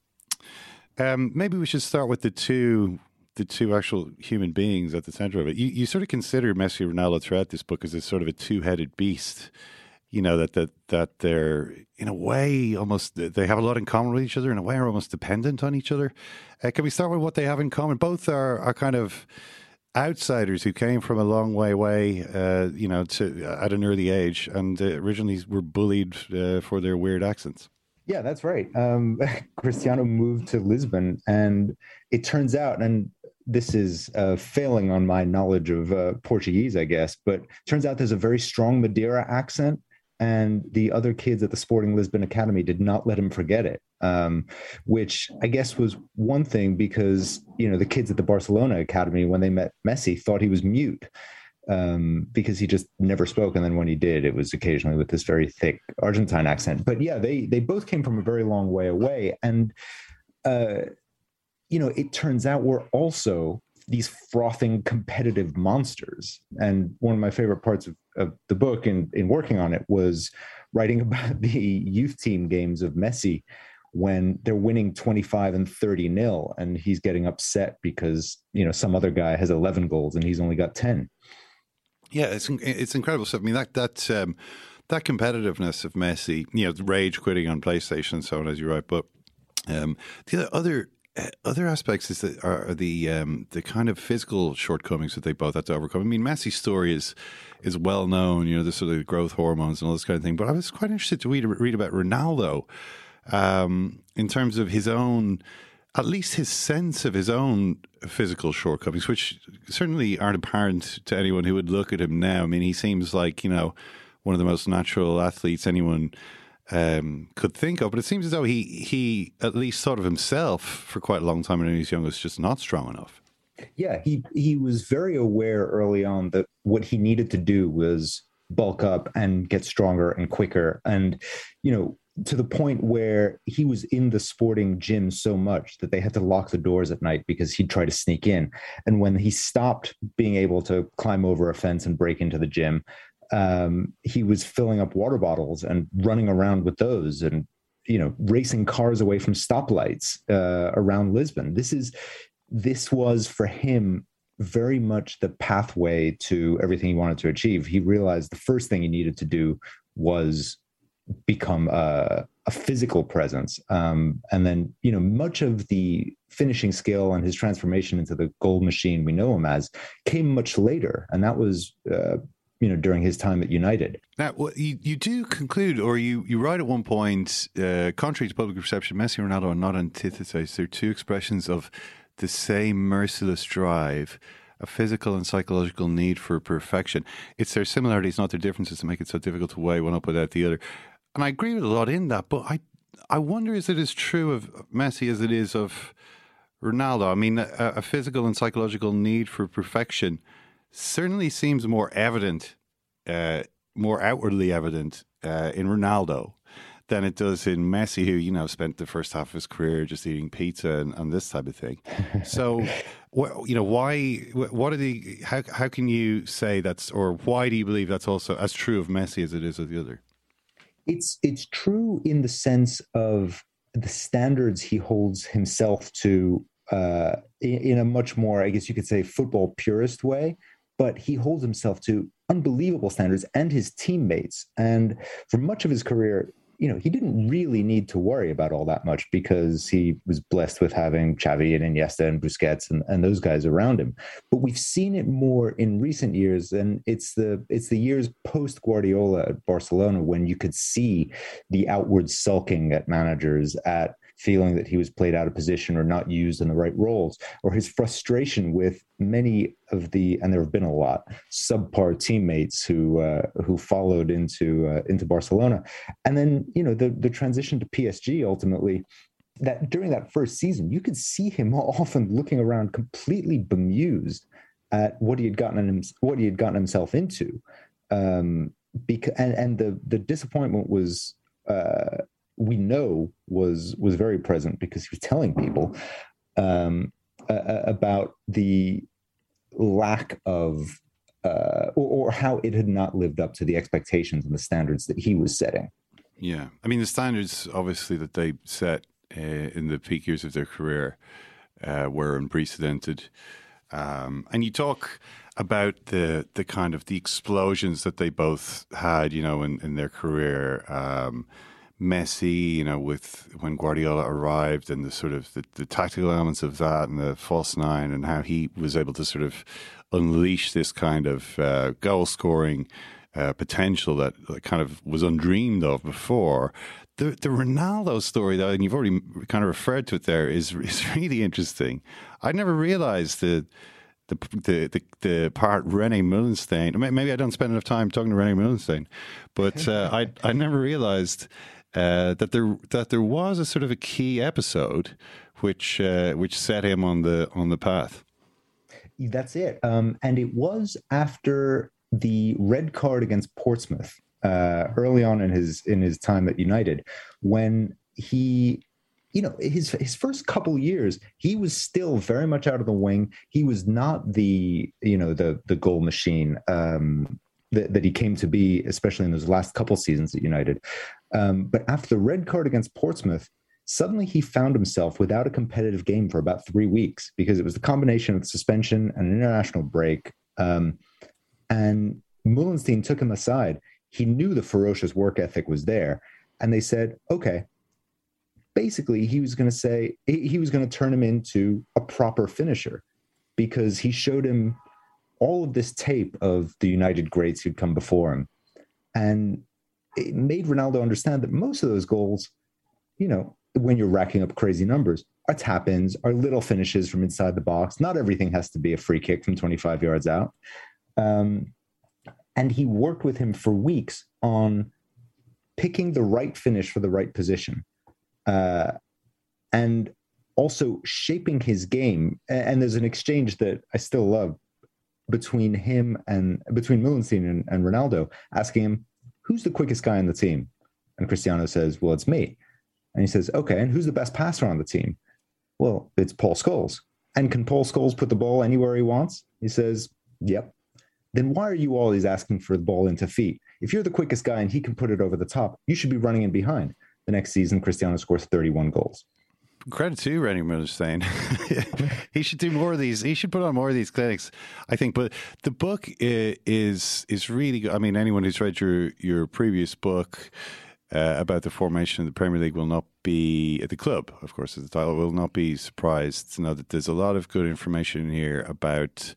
Um, maybe we should start with the two the two actual human beings at the center of it. You, you sort of consider Messi and Ronaldo throughout this book as a sort of a two-headed beast. You know, that that that they're, in a way, almost, they have a lot in common with each other, in a way are almost dependent on each other. Uh, can we start with what they have in common? Both are, are kind of outsiders who came from a long way away, uh, you know, to at an early age, and uh, originally were bullied uh, for their weird accents. Yeah, that's right. Um, Cristiano moved to Lisbon, and it turns out, and this is uh, failing on my knowledge of uh, Portuguese, I guess, but turns out there's a very strong Madeira accent, and the other kids at the Sporting Lisbon Academy did not let him forget it, um, which I guess was one thing because, you know, the kids at the Barcelona Academy, when they met Messi, thought he was mute um, because he just never spoke. And then when he did, it was occasionally with this very thick Argentine accent. But yeah, they they both came from a very long way away. And, uh, you know, it turns out we're also these frothing competitive monsters. And one of my favorite parts of, of the book in, in working on it was writing about the youth team games of Messi when they're winning twenty-five and thirty nil, and he's getting upset because, you know, some other guy has eleven goals and he's only got ten. Yeah, it's it's incredible stuff. I mean, that that um, that competitiveness of Messi, you know, rage quitting on PlayStation and so on, as you write, but um, the other Uh, other aspects is that are the um, the kind of physical shortcomings that they both had to overcome. I mean, Messi's story is is well known, you know, the sort of growth hormones and all this kind of thing. But I was quite interested to read read about Ronaldo um, in terms of his own at least his sense of his own physical shortcomings, which certainly aren't apparent to anyone who would look at him now. I mean, he seems like, you know, one of the most natural athletes anyone um, could think of. But it seems as though he, he at least thought of himself for quite a long time when he was young as just not strong enough. Yeah, he, he was very aware early on that what he needed to do was bulk up and get stronger and quicker. And, you know, to the point where he was in the sporting gym so much that they had to lock the doors at night because he'd try to sneak in. And when he stopped being able to climb over a fence and break into the gym, um, he was filling up water bottles and running around with those and, you know, racing cars away from stoplights uh, around Lisbon. This is, this was for him very much the pathway to everything he wanted to achieve. He realized the first thing he needed to do was become a, a physical presence. Um, and then, you know, much of the finishing skill and his transformation into the gold machine we know him as came much later. And that was, uh, you know, during his time at United. Now, well, you, you do conclude, or you, you write at one point, uh, contrary to public perception, Messi and Ronaldo are not antitheses. They're two expressions of the same merciless drive, a physical and psychological need for perfection. It's their similarities, not their differences, that make it so difficult to weigh one up without the other. And I agree with a lot in that, but I I wonder is it as true of Messi as it is of Ronaldo? I mean, a, a physical and psychological need for perfection certainly seems more evident, uh, more outwardly evident uh, in Ronaldo than it does in Messi, who, you know, spent the first half of his career just eating pizza and, and this type of thing. So, wh- you know, why, what are the, how, how can you say that's, or why do you believe that's also as true of Messi as it is of the other? It's it's true in the sense of the standards he holds himself to uh, in, in a much more, I guess you could say, football purist way, but he holds himself to unbelievable standards and his teammates. And for much of his career, you know, he didn't really need to worry about all that much because he was blessed with having Xavi and Iniesta and Busquets and, and those guys around him. But we've seen it more in recent years, and it's the it's the years post Guardiola at Barcelona when you could see the outward sulking at managers, at feeling that he was played out of position or not used in the right roles, or his frustration with many of the, and there have been a lot, subpar teammates who uh, who followed into uh, into Barcelona. And then, you know, the, the transition to P S G ultimately, that during that first season, you could see him often looking around completely bemused at what he had gotten him, what he had gotten himself into. Um, because, and, and the, the disappointment was, uh, we know was was very present because he was telling people um, uh, about the lack of uh, or, or how it had not lived up to the expectations and the standards that he was setting. Yeah, I mean the standards obviously that they set uh, in the peak years of their career uh, were unprecedented, um, and you talk about the the kind of the explosions that they both had, you know, in, in their career. Um, Messi, you know, with when Guardiola arrived and the sort of the, the tactical elements of that and the false nine and how he was able to sort of unleash this kind of uh, goal scoring uh, potential that, that kind of was undreamed of before. The the Ronaldo story, though, and you've already kind of referred to it there, is is really interesting. I never realized that the the the, the part René Mullenstein. Maybe I don't spend enough time talking to René Mullenstein, but uh, I I never realized. Uh, that there that there was a sort of a key episode which uh, which set him on the on the path. That's it, um, and it was after the red card against Portsmouth uh, early on in his in his time at United, when he, you know, his his first couple years, he was still very much out of the wing. He was not the you know the the goal machine. Um, That, that he came to be, especially in those last couple seasons at United. Um, but after the red card against Portsmouth, suddenly he found himself without a competitive game for about three weeks because it was the combination of suspension and an international break. Um, and Mullenstein took him aside. He knew the ferocious work ethic was there. And they said, okay, basically he was going to say, he was going to turn him into a proper finisher because he showed him all of this tape of the United greats who'd come before him. And it made Ronaldo understand that most of those goals, you know, when you're racking up crazy numbers, are tap-ins, are little finishes from inside the box. Not everything has to be a free kick from twenty-five yards out. Um, and he worked with him for weeks on picking the right finish for the right position. Uh, and also shaping his game. And there's an exchange that I still love between him and between Mühlenstein and, and Ronaldo, asking him, who's the quickest guy on the team? And Cristiano says, well, it's me. And he says, okay, and who's the best passer on the team? Well, it's Paul Scholes. And can Paul Scholes put the ball anywhere he wants? He says, yep. Then why are you always asking for the ball into feet? If you're the quickest guy and he can put it over the top, you should be running in behind. The next season, Cristiano scores thirty-one goals. Credit to you, Rennie Mühlenstein. He should do more of these. He should put on more of these clinics, I think. But the book is is really good. I mean, anyone who's read your your previous book uh, about the formation of the Premier League will not be at the club, of course, as the title, will not be surprised to know that there's a lot of good information in here about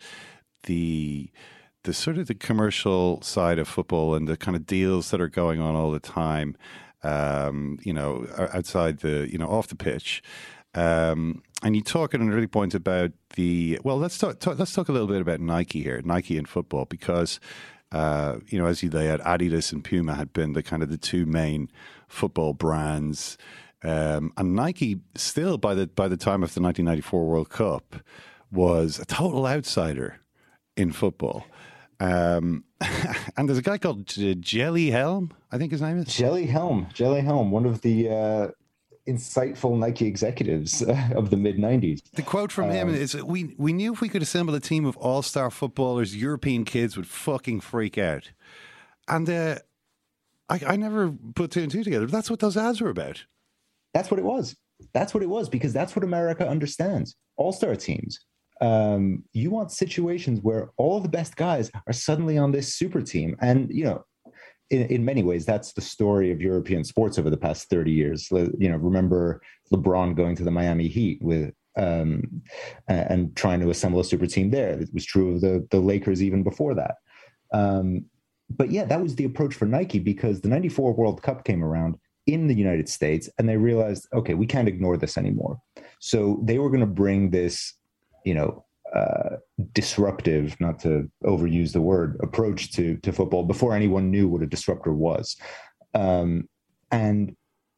the the sort of the commercial side of football and the kind of deals that are going on all the time. Um, you know, outside the, you know, off the pitch. Um, and you talk at an early point about the, well, let's talk, talk, let's talk a little bit about Nike here, Nike and football, because, uh, you know, as you lay out, Adidas and Puma had been the kind of the two main football brands. Um, and Nike still, by the, by the time of the nineteen ninety-four World Cup, was a total outsider in football. Um, and there's a guy called Jelly Helm, I think his name is. Jelly Helm, Jelly Helm, one of the uh, insightful Nike executives uh, of the mid nineties. The quote from um, him is, we, we knew if we could assemble a team of all-star footballers, European kids would fucking freak out. And uh, I, I never put two and two together, but that's what those ads were about. That's what it was. That's what it was, because that's what America understands. All-star teams. Um, you want situations where all the best guys are suddenly on this super team. And, you know, in, in many ways, that's the story of European sports over the past thirty years. You know, remember LeBron going to the Miami Heat with um, and trying to assemble a super team there. It was true of the, the Lakers even before that. Um, but yeah, that was the approach for Nike, because the ninety-four World Cup came around in the United States and they realized, okay, we can't ignore this anymore. So they were going to bring this, you know, uh, disruptive, not to overuse the word, approach to to football before anyone knew what a disruptor was. Um, and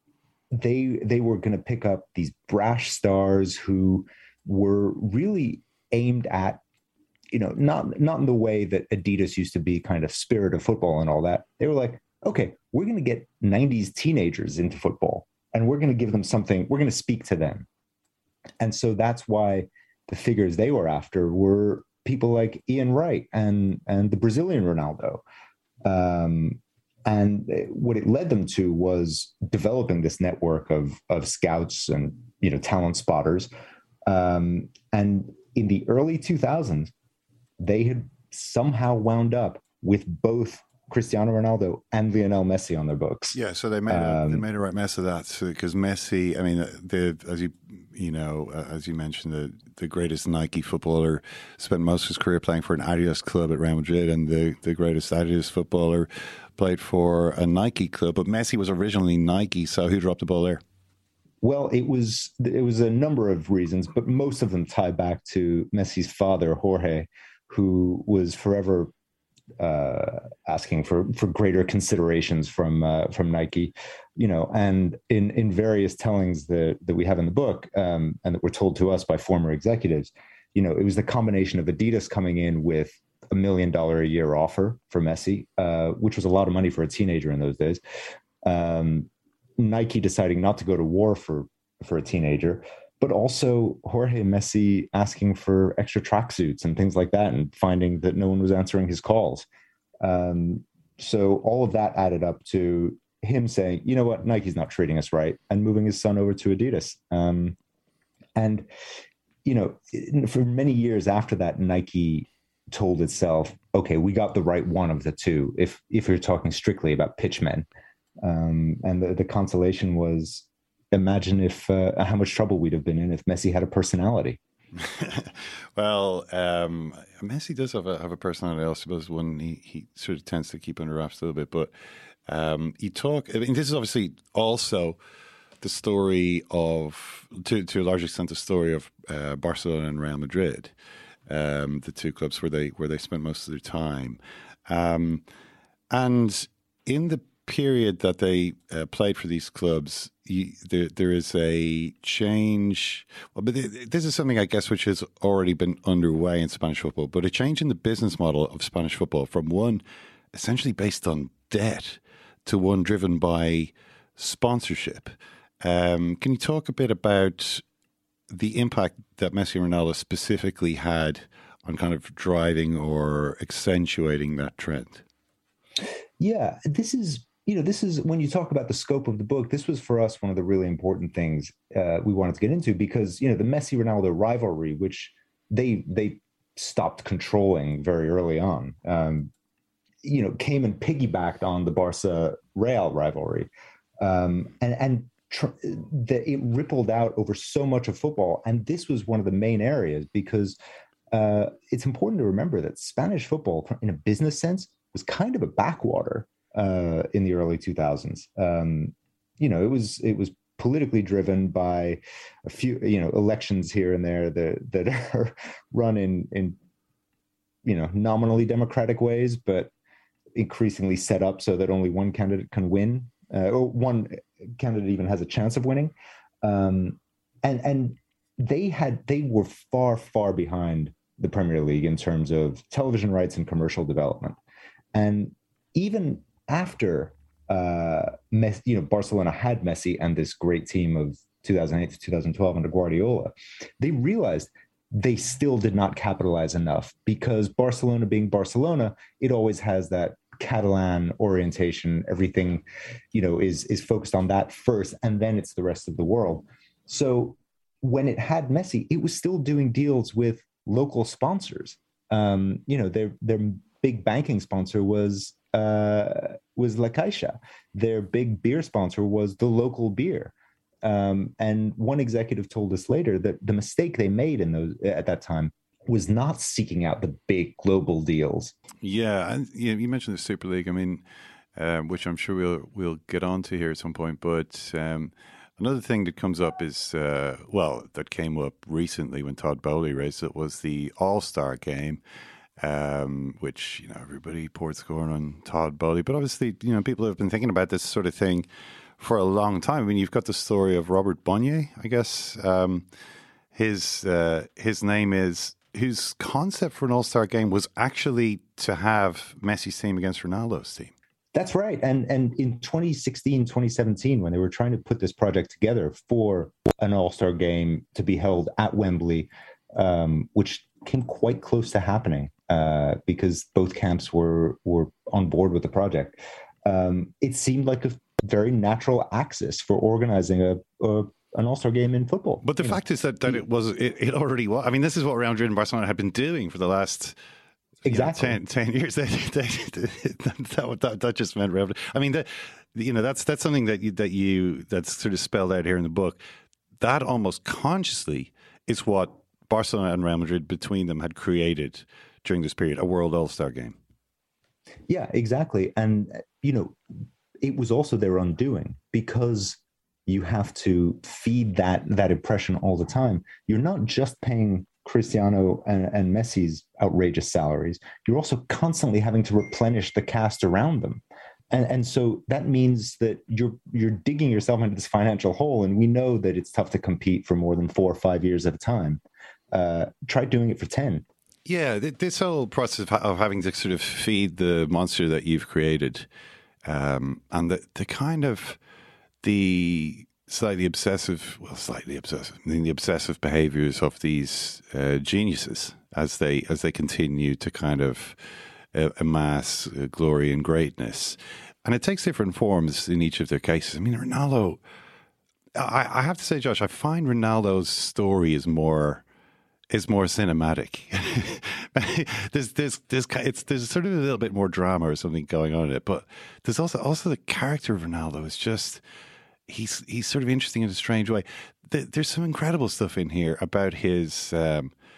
they they were going to pick up these brash stars who were really aimed at, you know, not not in the way that Adidas used to be, kind of spirit of football and all that. They were like, okay, we're going to get nineties teenagers into football and we're going to give them something, we're going to speak to them. And so that's why the figures they were after were people like Ian Wright and and the Brazilian Ronaldo. Um, and what it led them to was developing this network of of scouts and, you know, talent spotters. Um, and in the early two thousands, they had somehow wound up with both Cristiano Ronaldo and Lionel Messi on their books. Yeah, so they made a, um, they made a right mess of that, because so, Messi, I mean, the as you you know uh, as you mentioned, the the greatest Nike footballer spent most of his career playing for an Adidas club at Real Madrid, and the the greatest Adidas footballer played for a Nike club. But Messi was originally Nike, so who dropped the ball there? Well, it was it was a number of reasons, but most of them tie back to Messi's father, Jorge, who was forever uh, asking for, for greater considerations from uh, from Nike, you know, and in, in various tellings that, that we have in the book um, and that were told to us by former executives, you know, it was the combination of Adidas coming in with a million dollar a year offer for Messi, uh, which was a lot of money for a teenager in those days. Um, Nike deciding not to go to war for, for a teenager, but also Jorge Messi asking for extra tracksuits and things like that, and finding that no one was answering his calls. Um, so all of that added up to him saying, you know what, Nike's not treating us right, and moving his son over to Adidas. Um, and, you know, for many years after that, Nike told itself, okay, we got the right one of the two, if if you're talking strictly about pitchmen. Um, and the, the consolation was, imagine if uh, how much trouble we'd have been in if Messi had a personality. Well, um, Messi does have a have a personality. I suppose one he, he sort of tends to keep under wraps a little bit. But um, you talk. I mean, this is obviously also the story of, to to a large extent, the story of uh, Barcelona and Real Madrid, um, the two clubs where they where they spent most of their time, um, and in the period that they uh, played for these clubs, you, there there is a change. Well, but this is something, I guess, which has already been underway in Spanish football, but a change in the business model of Spanish football from one essentially based on debt to one driven by sponsorship. Um, can you talk a bit about the impact that Messi and Ronaldo specifically had on kind of driving or accentuating that trend? Yeah, this is, you know, this is when you talk about the scope of the book, this was for us one of the really important things uh, we wanted to get into, because, you know, the Messi-Ronaldo rivalry, which they they stopped controlling very early on, um, you know, came and piggybacked on the Barca-Real rivalry. Um, and and tr- the, it rippled out over so much of football. And this was one of the main areas, because uh, it's important to remember that Spanish football, in a business sense, was kind of a backwater uh, in the early two thousands. Um, you know, it was it was politically driven by a few, you know, elections here and there that that are run in in you know nominally democratic ways, but increasingly set up so that only one candidate can win, uh, or one candidate even has a chance of winning. Um, and and they had they were far far behind the Premier League in terms of television rights and commercial development. And even after uh, Messi, you know, Barcelona had Messi and this great team of two thousand eight to two thousand twelve under Guardiola, they realized they still did not capitalize enough, because Barcelona being Barcelona, it always has that Catalan orientation. Everything, you know, is is focused on that first, and then it's the rest of the world. So when it had Messi, it was still doing deals with local sponsors. Um, you know, their their big banking sponsor was uh, was La Caixa. Their big beer sponsor was the local beer. Um, and one executive told us later that the mistake they made in those at that time was not seeking out the big global deals. Yeah, and you, know, you mentioned the Super League. I mean, uh, which I'm sure we'll we'll get onto here at some point. But um, another thing that comes up is, uh, well, that came up recently when Todd Bowley raised it, was the All-Star game, um, which, you know, everybody poured scorn on Todd Bowley. But obviously, you know, people have been thinking about this sort of thing for a long time. I mean, you've got the story of Robert Bonnier, I guess. Um, his uh, his name is, whose concept for an All-Star game was actually to have Messi's team against Ronaldo's team. That's right. And and in twenty sixteen, twenty seventeen, when they were trying to put this project together for an All-Star game to be held at Wembley, um, which came quite close to happening uh, because both camps were were on board with the project, um, it seemed like a very natural axis for organizing a, a an All-Star game in football. But the you fact know. is that, that it was it, it already was. I mean, this is what Real Madrid and Barcelona had been doing for the last exactly you know, ten, ten years. They, they, they, that, that, that just meant Real. I mean, that, you know, that's that's something that you, that you that's sort of spelled out here in the book. That almost consciously is what Barcelona and Real Madrid between them had created during this period, a World All-Star game. Yeah, exactly. And, you know, it was also their undoing, because you have to feed that that impression all the time. You're not just paying Cristiano and, and Messi's outrageous salaries. You're also constantly having to replenish the cast around them. And, and so that means that you're you're digging yourself into this financial hole. And we know that it's tough to compete for more than four or five years at a time. Uh, try doing it for ten. Yeah, this whole process of having to sort of feed the monster that you've created, um, and the, the kind of the slightly obsessive, well, slightly obsessive, I mean, the obsessive behaviors of these uh, geniuses as they as they continue to kind of uh, amass uh, glory and greatness, and it takes different forms in each of their cases. I mean, Ronaldo, I, I have to say, Josh, I find Ronaldo's story is more. is more cinematic. there's, there's, there's, it's, there's sort of a little bit more drama or something going on in it, but there's also, also the character of Ronaldo is just, he's, he's sort of interesting in a strange way. There's some incredible stuff in here about his, um,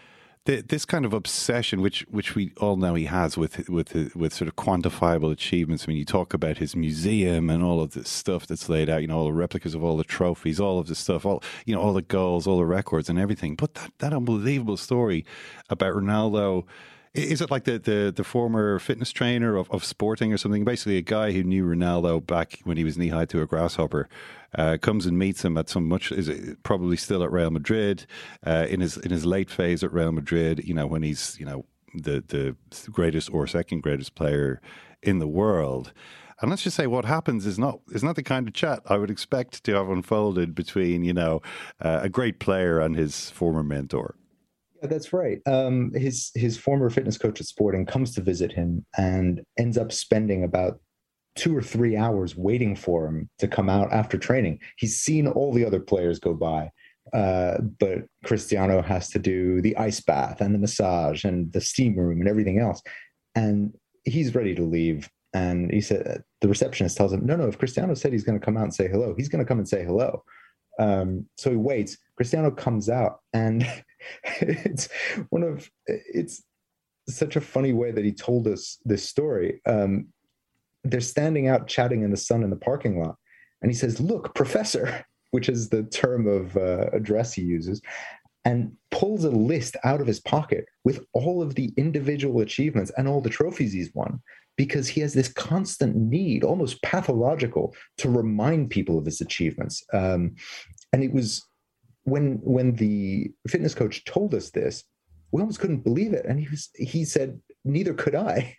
the, this kind of obsession, which which we all know he has with with with sort of quantifiable achievements. I mean, you talk about his museum and all of this stuff that's laid out. You know, all the replicas of all the trophies, all of this stuff, all you know, all the goals, all the records, and everything. But that that unbelievable story about Ronaldo. Is it like the, the, the former fitness trainer of, of Sporting or something? Basically, a guy who knew Ronaldo back when he was knee high to a grasshopper uh, comes and meets him at some much is it probably still at Real Madrid uh, in his in his late phase at Real Madrid. You know, when he's you know the the greatest or second greatest player in the world. And let's just say what happens is not is not the kind of chat I would expect to have unfolded between you know uh, a great player and his former mentor. Yeah, that's right. Um, his his former fitness coach at Sporting comes to visit him and ends up spending about two or three hours waiting for him to come out after training. He's seen all the other players go by, uh, but Cristiano has to do the ice bath and the massage and the steam room and everything else. And he's ready to leave. And he said, the receptionist tells him, no, no, if Cristiano said he's going to come out and say hello, he's going to come and say hello. Um, so he waits. Cristiano comes out, and it's one of it's such a funny way that he told us this story. Um, they're standing out chatting in the sun in the parking lot, and he says, "Look, Professor," which is the term of uh, address he uses, and pulls a list out of his pocket with all of the individual achievements and all the trophies he's won, because he has this constant need, almost pathological, to remind people of his achievements. Um, and it was when when the fitness coach told us this, we almost couldn't believe it. And he was he said, neither could I.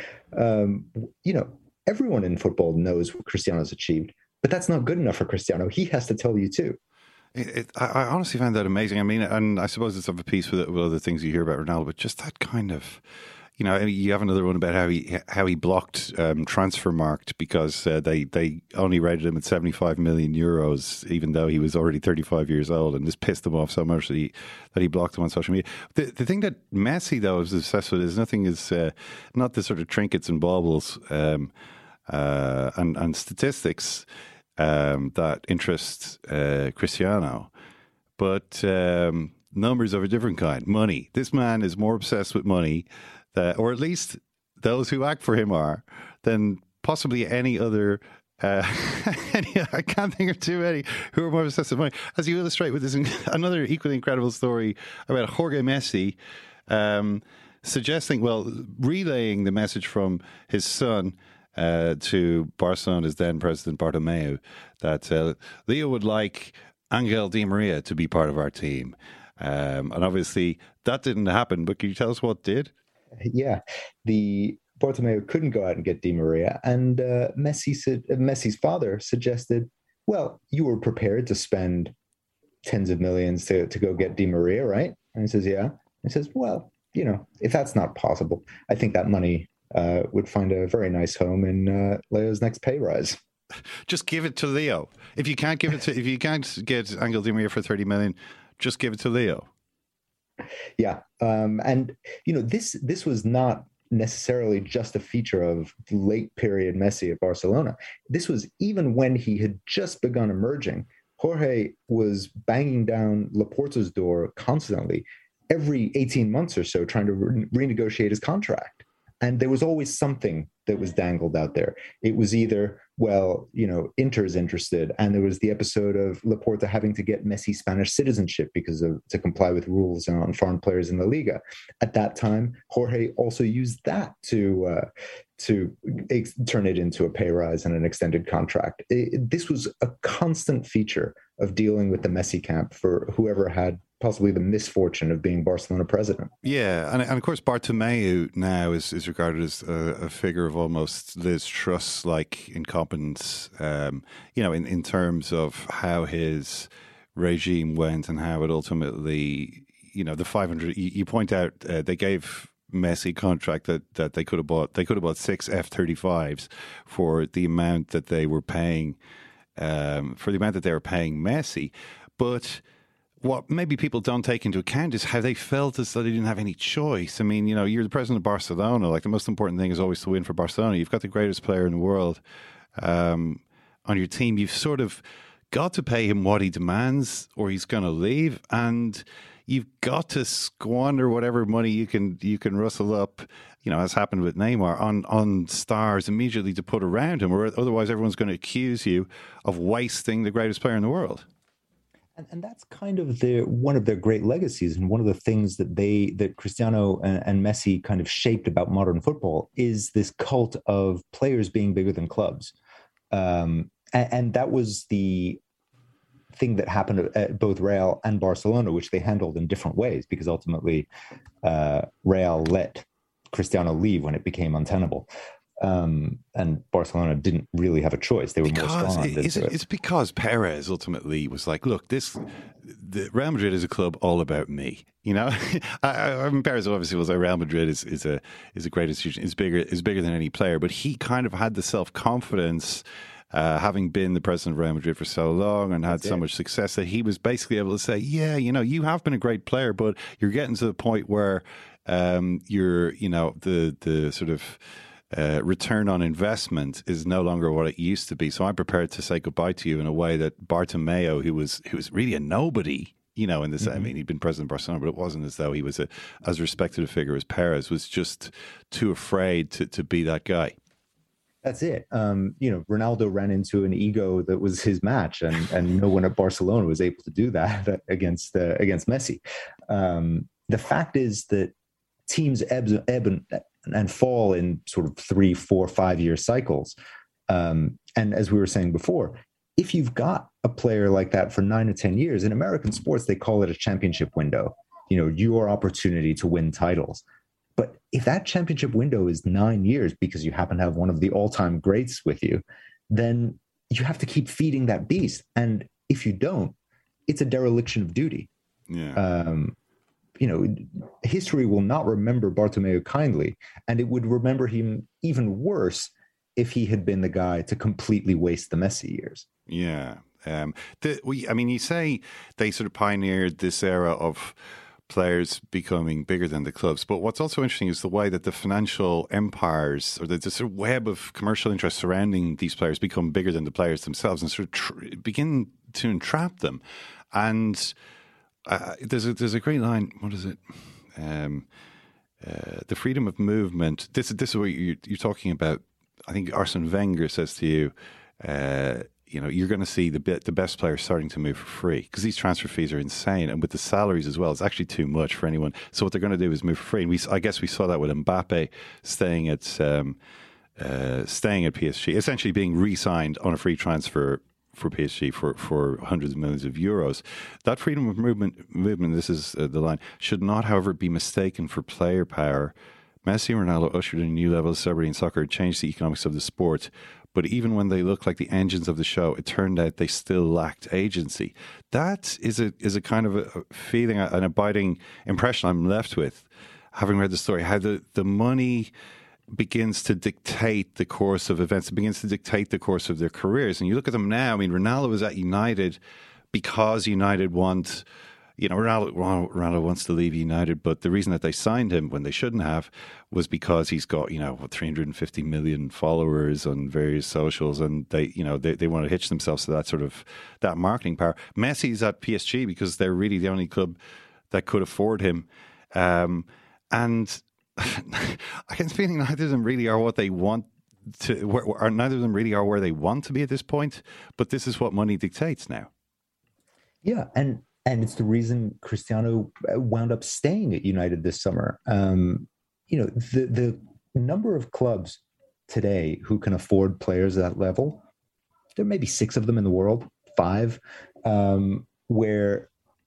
Um, you know, everyone in football knows what Cristiano's achieved, but that's not good enough for Cristiano. He has to tell you too. It, it, I, I honestly find that amazing. I mean, and I suppose it's of a piece with, with other things you hear about Ronaldo, but just that kind of, you know, you have another one about how he how he blocked um, Transfermarkt because uh, they they only rated him at seventy-five million euros, even though he was already thirty-five years old, and this pissed him off so much that he that he blocked him on social media. The the thing that Messi though is obsessed with is nothing is uh, not the sort of trinkets and baubles um, uh, and and statistics um, that interest uh, Cristiano, but um, numbers of a different kind. Money. This man is more obsessed with money. Uh, or at least those who act for him are, than possibly any other. Uh, any, I can't think of too many who are more obsessed with money. As you illustrate with this, another equally incredible story about Jorge Messi, um, suggesting, well, relaying the message from his son uh, to Barcelona's then president Bartomeu that uh, Leo would like Angel Di Maria to be part of our team, um, and obviously that didn't happen. But can you tell us what did? Yeah, the Bartomeu couldn't go out and get Di Maria, and uh, Messi said, uh, Messi's father suggested, well, you were prepared to spend tens of millions to, to go get Di Maria, right? And he says, yeah. And he says, well, you know, if that's not possible, I think that money uh, would find a very nice home in uh, Leo's next pay rise. Just give it to Leo. If you can't give it to, if you can't get Angel Di Maria for thirty million, just give it to Leo. Yeah. Um, and, you know, this this was not necessarily just a feature of late period Messi at Barcelona. This was even when he had just begun emerging. Jorge was banging down Laporta's door constantly, every eighteen months or so, trying to re- renegotiate his contract. And there was always something that was dangled out there. It was either, well, you know, Inter's interested, and there was the episode of Laporta having to get Messi Spanish citizenship because of to comply with rules on foreign players in La Liga. At that time, Jorge also used that to uh, to ex- turn it into a pay rise and an extended contract. It, this was a constant feature of dealing with the Messi camp for whoever had possibly the misfortune of being Barcelona president. Yeah, and, and of course Bartomeu now is, is regarded as a, a figure of almost Liz Truss-like incompetence, um, you know, in, in terms of how his regime went and how it ultimately, you know, the five hundred, you, you point out uh, they gave Messi a contract that, that they could have bought, they could have bought six F thirty-fives for the amount that they were paying, um, for the amount that they were paying Messi. But what maybe people don't take into account is how they felt as though they didn't have any choice. I mean, you know, you're the president of Barcelona. Like, the most important thing is always to win for Barcelona. You've got the greatest player in the world um, on your team. You've sort of got to pay him what he demands or he's going to leave. And you've got to squander whatever money you can you can rustle up, you know, as happened with Neymar, on on stars immediately to put around him, or otherwise everyone's going to accuse you of wasting the greatest player in the world. And, and that's kind of their one of their great legacies, and one of the things that they that Cristiano and, and Messi kind of shaped about modern football is this cult of players being bigger than clubs, um, and, and that was the thing that happened at both Real and Barcelona, which they handled in different ways, because ultimately uh, Real let Cristiano leave when it became untenable. Um, and Barcelona didn't really have a choice. They were because more strong. It's, it. it's because Perez ultimately was like, look, this the Real Madrid is a club all about me. You know, I, I mean, Perez obviously was like, Real Madrid is, is a is a great institution. It's bigger is bigger than any player, but he kind of had the self confidence. Uh, having been the president of Real Madrid for so long and had That's so it. much success, that he was basically able to say, yeah, you know, you have been a great player, but you're getting to the point where um, you're, you know, the the sort of uh, return on investment is no longer what it used to be. So I'm prepared to say goodbye to you in a way that Bartomeu, who was who was really a nobody, you know, in this, mm-hmm. I mean, he'd been president of Barcelona, but it wasn't as though he was a, as respected a figure as Perez, was just too afraid to, to be that guy. That's it. Um, you know, Ronaldo ran into an ego that was his match, and and no one at Barcelona was able to do that against uh, against Messi. Um, the fact is that teams ebb, ebb and, and fall in sort of three, four, five year cycles. Um, and as we were saying before, if you've got a player like that for nine or ten years, in American sports they call it a championship window. You know, your opportunity to win titles. But if that championship window is nine years because you happen to have one of the all-time greats with you, then you have to keep feeding that beast. And if you don't, it's a dereliction of duty. Yeah. Um, you know, history will not remember Bartomeu kindly, and it would remember him even worse if he had been the guy to completely waste the Messi years. Yeah. Um, the, we, I mean, you say they sort of pioneered this era of players becoming bigger than the clubs. But what's also interesting is the way that the financial empires, or the, the sort of web of commercial interest surrounding these players, become bigger than the players themselves and sort of tr- begin to entrap them. And uh, there's a there's a great line. What is it? Um, uh, the freedom of movement. This this is what you're, you're talking about. I think Arsene Wenger says to you, uh, you know, you're going to see the the best players starting to move for free, because these transfer fees are insane, and with the salaries as well, it's actually too much for anyone. So what they're going to do is move for free. And we, I guess, we saw that with Mbappe staying at um, uh, staying at P S G, essentially being re-signed on a free transfer for P S G for, for hundreds of millions of euros. That freedom of movement, movement. This is uh, the line. Should not, however, be mistaken for player power. Messi and Ronaldo ushered in a new level of celebrity in soccer and changed the economics of the sport. But even when they looked like the engines of the show, it turned out they still lacked agency. That is a is a kind of a feeling, an abiding impression I'm left with, having read the story, how the, the money begins to dictate the course of events. It begins to dictate the course of their careers. And you look at them now, I mean, Ronaldo was at United because United want... You know, Ronaldo, Ronaldo wants to leave United, but the reason that they signed him when they shouldn't have was because he's got, you know, what, three hundred fifty million followers on various socials, and they, you know, they, they want to hitch themselves to that sort of, that marketing power. Messi's at P S G because they're really the only club that could afford him. Um, and I get the feeling neither of them really are what they want to, or neither of them really are where they want to be at this point, but this is what money dictates now. Yeah, and And it's the reason Cristiano wound up staying at United this summer. Um, you know, the the number of clubs today who can afford players at that level, there may be six of them in the world, five, um, where,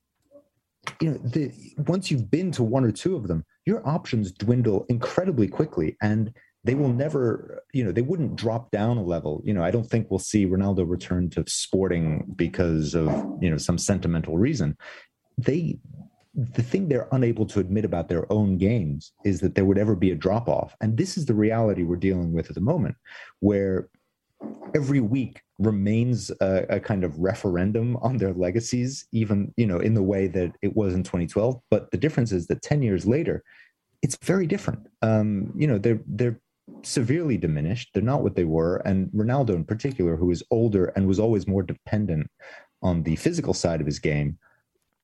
you know, the, once you've been to one or two of them, your options dwindle incredibly quickly, and they will never, you know, they wouldn't drop down a level. You know, I don't think we'll see Ronaldo return to Sporting because of, you know, some sentimental reason. They, the thing they're unable to admit about their own games is that there would ever be a drop off. And this is the reality we're dealing with at the moment, where every week remains a, a kind of referendum on their legacies, even, you know, in the way that it was in twenty twelve. But the difference is that ten years later, it's very different. Um, you know, they're, they're, severely diminished. They're not what they were. And Ronaldo in particular, who is older and was always more dependent on the physical side of his game,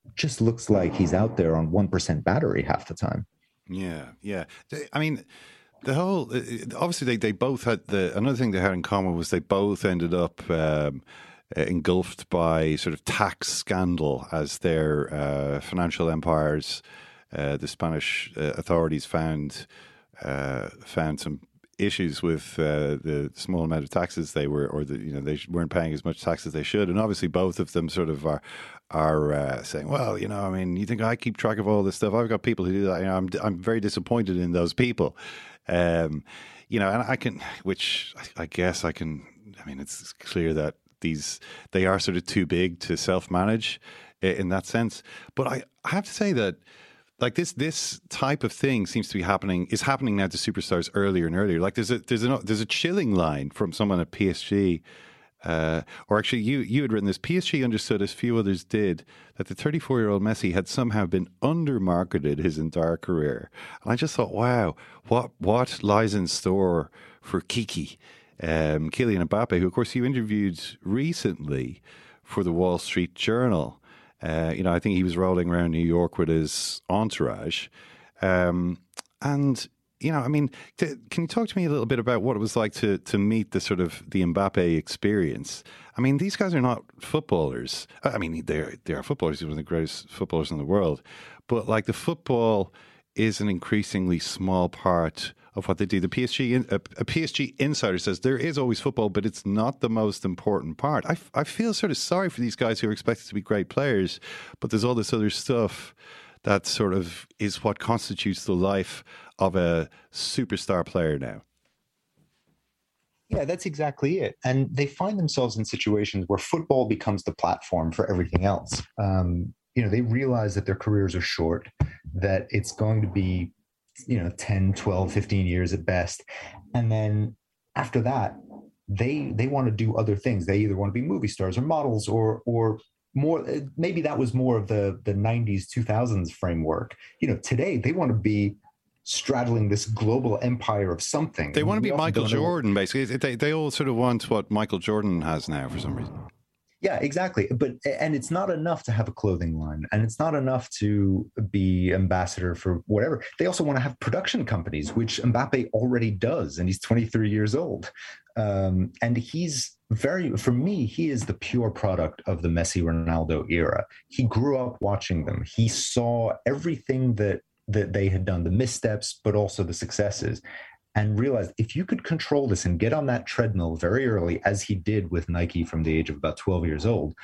just looks like he's out there on one percent battery half the time. Yeah, yeah. I mean, the whole obviously they, they both had the another thing they had in common was they both ended up um, engulfed by sort of tax scandal as their uh, financial empires. Uh, the Spanish uh, authorities found uh, found some issues with uh, the small amount of taxes they were, or the you know they weren't paying as much tax as they should, and obviously both of them sort of are are uh, saying, well, you know, I mean, you think I keep track of all this stuff? I've got people who do that. You know, I'm I'm very disappointed in those people, um, you know, and I can, which I, I guess I can. I mean, it's clear that these they are sort of too big to self manage in that sense. But I, I have to say that. Like this, this type of thing seems to be happening. Is happening now to superstars earlier and earlier. Like there's a there's a there's a chilling line from someone at P S G, uh, or actually you you had written this. P S G understood, as few others did, that the thirty-four-year-old Messi had somehow been under-marketed his entire career. And I just thought, wow, what what lies in store for Kiki, um, Kylian Mbappe, who of course you interviewed recently for the Wall Street Journal. Uh, you know, I think he was rolling around New York with his entourage. Um, and, you know, I mean, to, can you talk to me a little bit about what it was like to to meet the sort of the Mbappe experience? I mean, these guys are not footballers. I mean, they're, they are footballers. He's one of the greatest footballers in the world. But, like, the football is an increasingly small part of what they do. The P S G, a, a P S G insider says there is always football, but it's not the most important part. I, I feel sort of sorry for these guys who are expected to be great players, but there's all this other stuff that sort of is what constitutes the life of a superstar player now. Yeah, that's exactly it. And they find themselves in situations where football becomes the platform for everything else. Um, you know, they realize that their careers are short, that it's going to be you know, ten, twelve, fifteen years at best. And then after that, they they want to do other things. They either want to be movie stars or models or or more, maybe that was more of the, the nineties, two thousands framework. You know, today they want to be straddling this global empire of something. They want to be Michael Jordan, basically. They, they all sort of want what Michael Jordan has now for some reason. Yeah, exactly. But and it's not enough to have a clothing line, and it's not enough to be ambassador for whatever. They also want to have production companies, which Mbappe already does, and he's twenty-three years old. Um, and he's very, for me, he is the pure product of the Messi Ronaldo era. He grew up watching them. He saw everything that that they had done, the missteps, but also the successes. And realized if you could control this and get on that treadmill very early, as he did with Nike from the age of about twelve years old,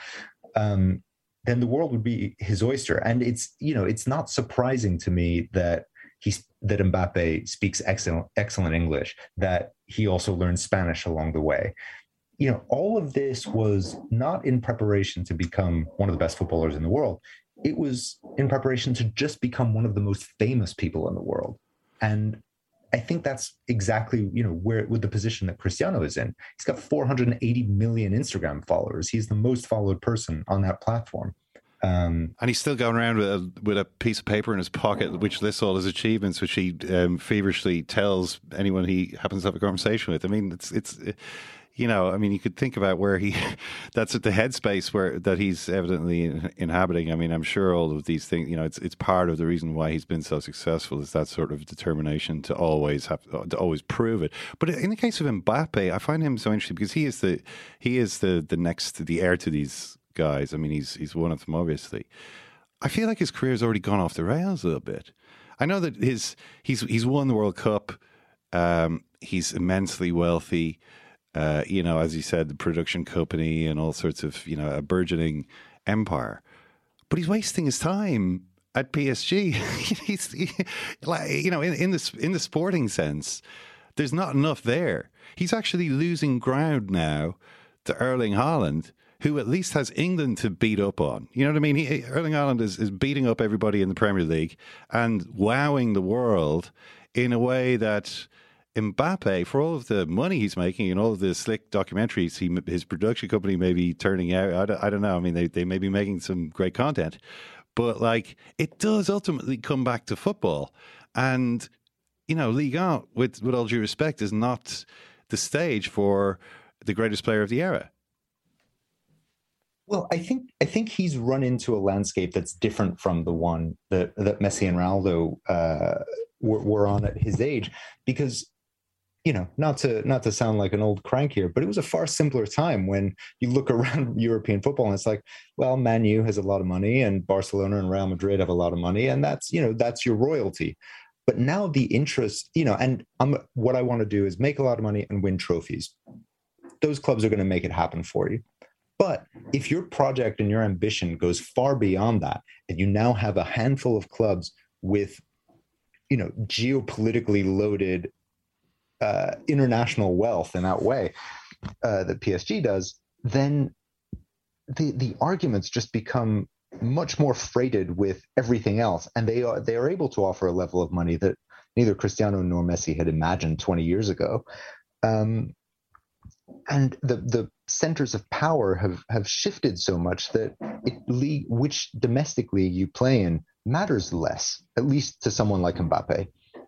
um, then the world would be his oyster. And it's, you know, it's not surprising to me that he's that Mbappe speaks excellent, excellent English, that he also learned Spanish along the way. You know, all of this was not in preparation to become one of the best footballers in the world. It was in preparation to just become one of the most famous people in the world. And I think that's exactly, you know, where with the position that Cristiano is in. He's got four hundred eighty million Instagram followers. He's the most followed person on that platform. Um, and he's still going around with a, with a piece of paper in his pocket, which lists all his achievements, which he um, feverishly tells anyone he happens to have a conversation with. I mean, it's it's. You know, I mean, you could think about where he, that's at the headspace where that he's evidently in, inhabiting. I mean, I'm sure all of these things, you know, it's it's part of the reason why he's been so successful is that sort of determination to always have, to always prove it. But in the case of Mbappe, I find him so interesting because he is the, he is the, the next, the heir to these guys. I mean, he's, he's one of them, obviously. I feel like his career has already gone off the rails a little bit. I know that his, he's, he's won the World Cup. Um, he's immensely wealthy. Uh, you know, as you said, the production company and all sorts of, you know, a burgeoning empire. But he's wasting his time at P S G. he's, he, like, you know, in, in, the, in the sporting sense, there's not enough there. He's actually losing ground now to Erling Haaland, who at least has England to beat up on. You know what I mean? He, Erling Haaland is, is beating up everybody in the Premier League and wowing the world in a way that Mbappe, for all of the money he's making and all of the slick documentaries he, his production company may be turning out, I don't, I don't know. I mean, they, they may be making some great content, but like it does ultimately come back to football. And, you know, Ligue one, with, with all due respect, is not the stage for the greatest player of the era. Well, I think I think he's run into a landscape that's different from the one that that Messi and Ronaldo uh, were, were on at his age, because, you know, not to not to sound like an old crank here, but it was a far simpler time when you look around European football and it's like, well, Man U has a lot of money and Barcelona and Real Madrid have a lot of money, and that's, you know, that's your royalty. But now the interest, you know, and I'm, what I want to do is make a lot of money and win trophies. Those clubs are going to make it happen for you. But if your project and your ambition goes far beyond that, and you now have a handful of clubs with, you know, geopolitically loaded uh, international wealth in that way uh, that P S G does, then the the arguments just become much more freighted with everything else, and they are they are able to offer a level of money that neither Cristiano nor Messi had imagined twenty years ago. Um, and the the centers of power have have shifted so much that it league, which domestic league you play in matters less, at least to someone like Mbappe.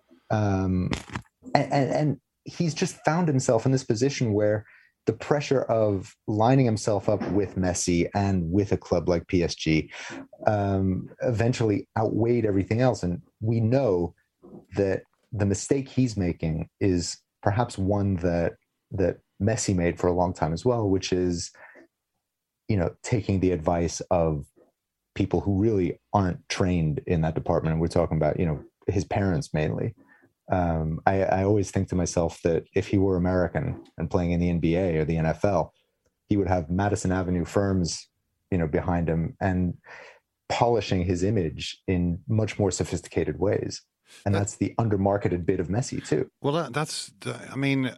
Um, and, and, and he's just found himself in this position where the pressure of lining himself up with Messi and with a club like P S G um, eventually outweighed everything else. And we know that the mistake he's making is perhaps one that that Messi made for a long time as well, which is, you know, taking the advice of people who really aren't trained in that department. And we're talking about, you know, his parents mainly. Um, I, I always think to myself that if he were American and playing in the N B A or the N F L, he would have Madison Avenue firms, you know, behind him and polishing his image in much more sophisticated ways. And that's the undermarketed bit of Messi too. Well, that, that's, I mean,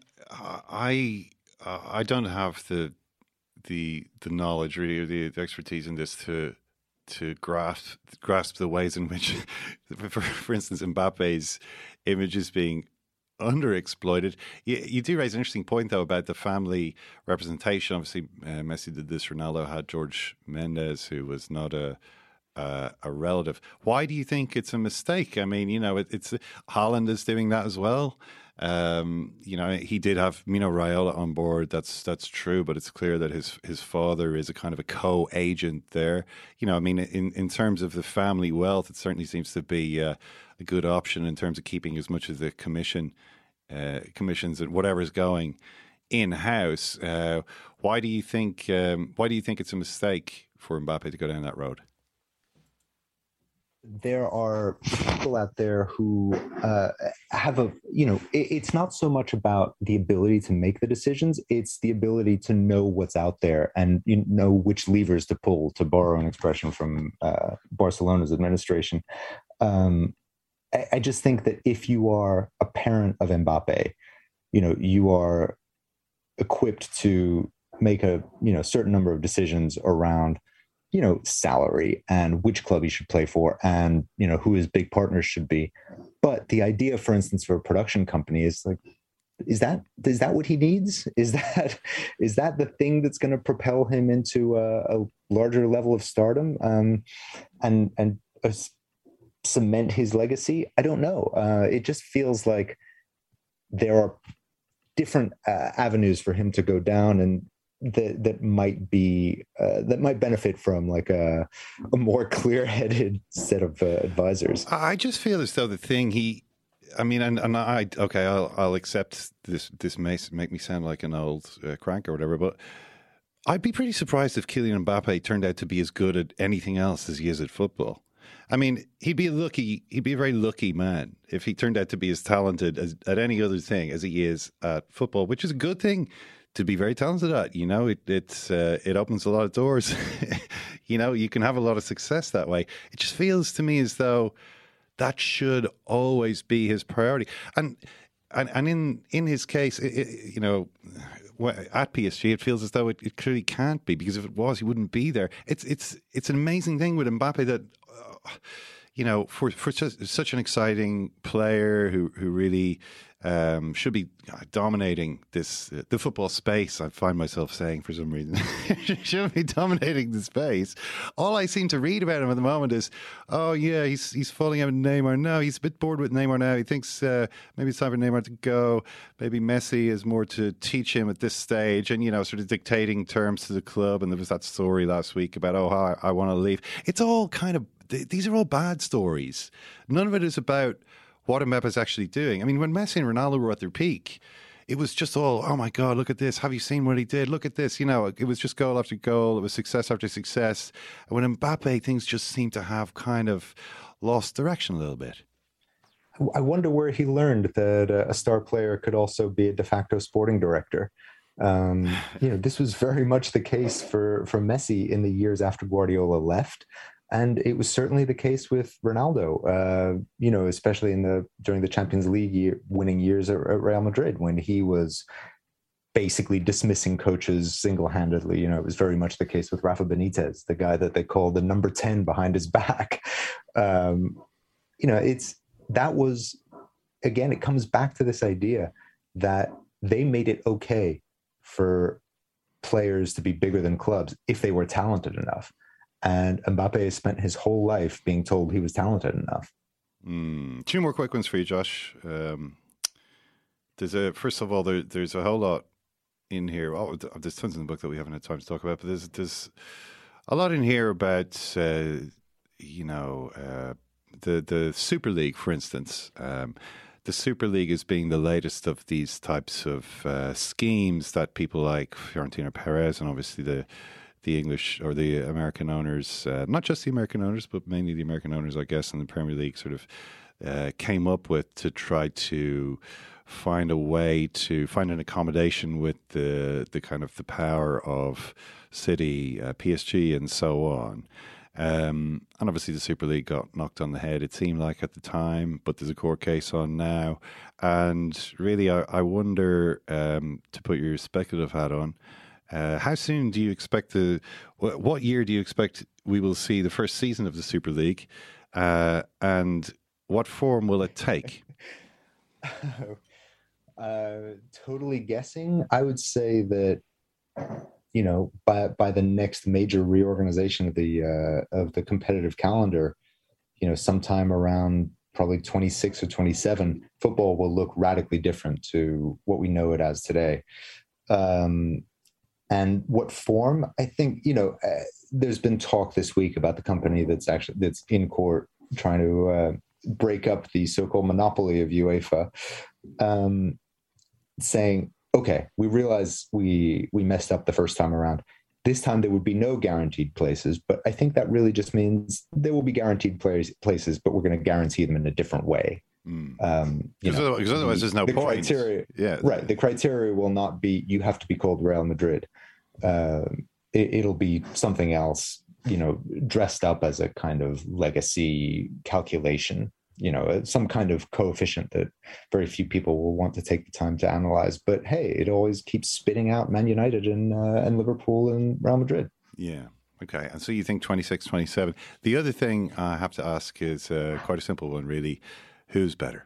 I uh, I don't have the the the knowledge really or the, the expertise in this to to grasp grasp the ways in which, for, for instance, Mbappe's image is being underexploited. You, you do raise an interesting point though about the family representation. Obviously, uh, Messi did this. Ronaldo had George Mendes, who was not a Uh, a relative. Why do you think it's a mistake? I mean, you know, it, it's Haaland is doing that as well. Um, you know, he did have Mino Raiola on board. That's that's true, but it's clear that his his father is a kind of a co-agent there. You know, I mean, in, in terms of the family wealth, it certainly seems to be uh, a good option in terms of keeping as much of the commission uh, commissions and whatever is going in house. Uh, why do you think? Um, why do you think it's a mistake for Mbappe to go down that road? There are people out there who uh, have a, you know, it, it's not so much about the ability to make the decisions, it's the ability to know what's out there and you know which levers to pull, to borrow an expression from uh, Barcelona's administration. Um, I, I just think that if you are a parent of Mbappe, you know, you are equipped to make a, you know, certain number of decisions around, you know, salary and which club he should play for and, you know, who his big partners should be. But the idea, for instance, for a production company is like, is that, is that what he needs? Is that, is that the thing that's going to propel him into a, a larger level of stardom um, and, and uh, cement his legacy? I don't know. Uh, it just feels like there are different uh, avenues for him to go down and, that that might be uh, that might benefit from like a, a more clear-headed set of uh, advisors. I just feel as though the thing he, I mean, and, and I okay, I'll I'll accept this. This may make me sound like an old uh, crank or whatever, but I'd be pretty surprised if Kylian Mbappe turned out to be as good at anything else as he is at football. I mean, he'd be a lucky, he'd be a very lucky man if he turned out to be as talented as, at any other thing as he is at football, which is a good thing to be very talented at. You know, it it's uh, it opens a lot of doors. You know, you can have a lot of success that way. It just feels to me as though that should always be his priority. And and, and in in his case, it, it, you know, at P S G, it feels as though it, it clearly can't be, because if it was, he wouldn't be there. It's it's it's an amazing thing with Mbappe that, uh, you know, for for such, such an exciting player who who really um, should be dominating this uh, the football space. I find myself saying for some reason should be dominating the space. All I seem to read about him at the moment is, oh yeah, he's he's falling out with Neymar. No, he's a bit bored with Neymar now. He thinks uh, maybe it's time for Neymar to go. Maybe Messi is more to teach him at this stage, and you know, sort of dictating terms to the club. And there was that story last week about, oh, I, I want to leave. It's all kind of, these are all bad stories. None of it is about what Mbappe's actually doing. I mean, when Messi and Ronaldo were at their peak, it was just all, oh my God, look at this. Have you seen what he did? Look at this. You know, it was just goal after goal. It was success after success. And when Mbappe, things just seem to have kind of lost direction a little bit. I wonder where he learned that a star player could also be a de facto sporting director. Um, you know, this was very much the case for, for Messi in the years after Guardiola left. And it was certainly the case with Ronaldo, uh, you know, especially in the during the Champions League year, winning years at, at Real Madrid, when he was basically dismissing coaches single-handedly. You know, it was very much the case with Rafa Benitez, the guy that they called the number ten behind his back. Um, you know, it's that was, again, it comes back to this idea that they made it okay for players to be bigger than clubs if they were talented enough. And Mbappe has spent his whole life being told he was talented enough. Mm. Two more quick ones for you, Josh. Um, there's a first of all, there, there's a whole lot in here. Oh, there's tons in the book that we haven't had time to talk about, but there's there's a lot in here about uh, you know uh, the the Super League, for instance. Um, the Super League is being the latest of these types of uh, schemes that people like Florentino Perez and obviously the. the English or the American owners, uh, not just the American owners, but mainly the American owners, I guess, in the Premier League sort of uh, came up with to try to find a way to find an accommodation with the the kind of the power of City, uh, P S G and so on. Um, and obviously the Super League got knocked on the head, it seemed like at the time, but there's a court case on now. And really, I, I wonder, um, to put your speculative hat on, Uh, how soon do you expect to, what year do you expect we will see the first season of the Super League? Uh, and what form will it take? uh, totally guessing. I would say that, you know, by by the next major reorganization of the uh, of the competitive calendar, you know, sometime around probably twenty-six or twenty-seven, football will look radically different to what we know it as today. Um, And what form? I think, you know, uh, there's been talk this week about the company that's actually that's in court trying to uh, break up the so-called monopoly of UEFA, um, saying, okay, we realize we we messed up the first time around. This time there would be no guaranteed places, but I think that really just means there will be guaranteed players, places, but we're going to guarantee them in a different way. Mm. Um, you know, because otherwise there's no the point. Criteria, yeah, right. The criteria will not be you have to be called Real Madrid. Uh, it, it'll be something else, you know, dressed up as a kind of legacy calculation. You know, some kind of coefficient that very few people will want to take the time to analyze. But hey, it always keeps spitting out Man United and uh, and Liverpool and Real Madrid. Yeah. Okay. And so you think twenty-six, twenty-seven. The other thing I have to ask is uh, quite a simple one, really. Who's better?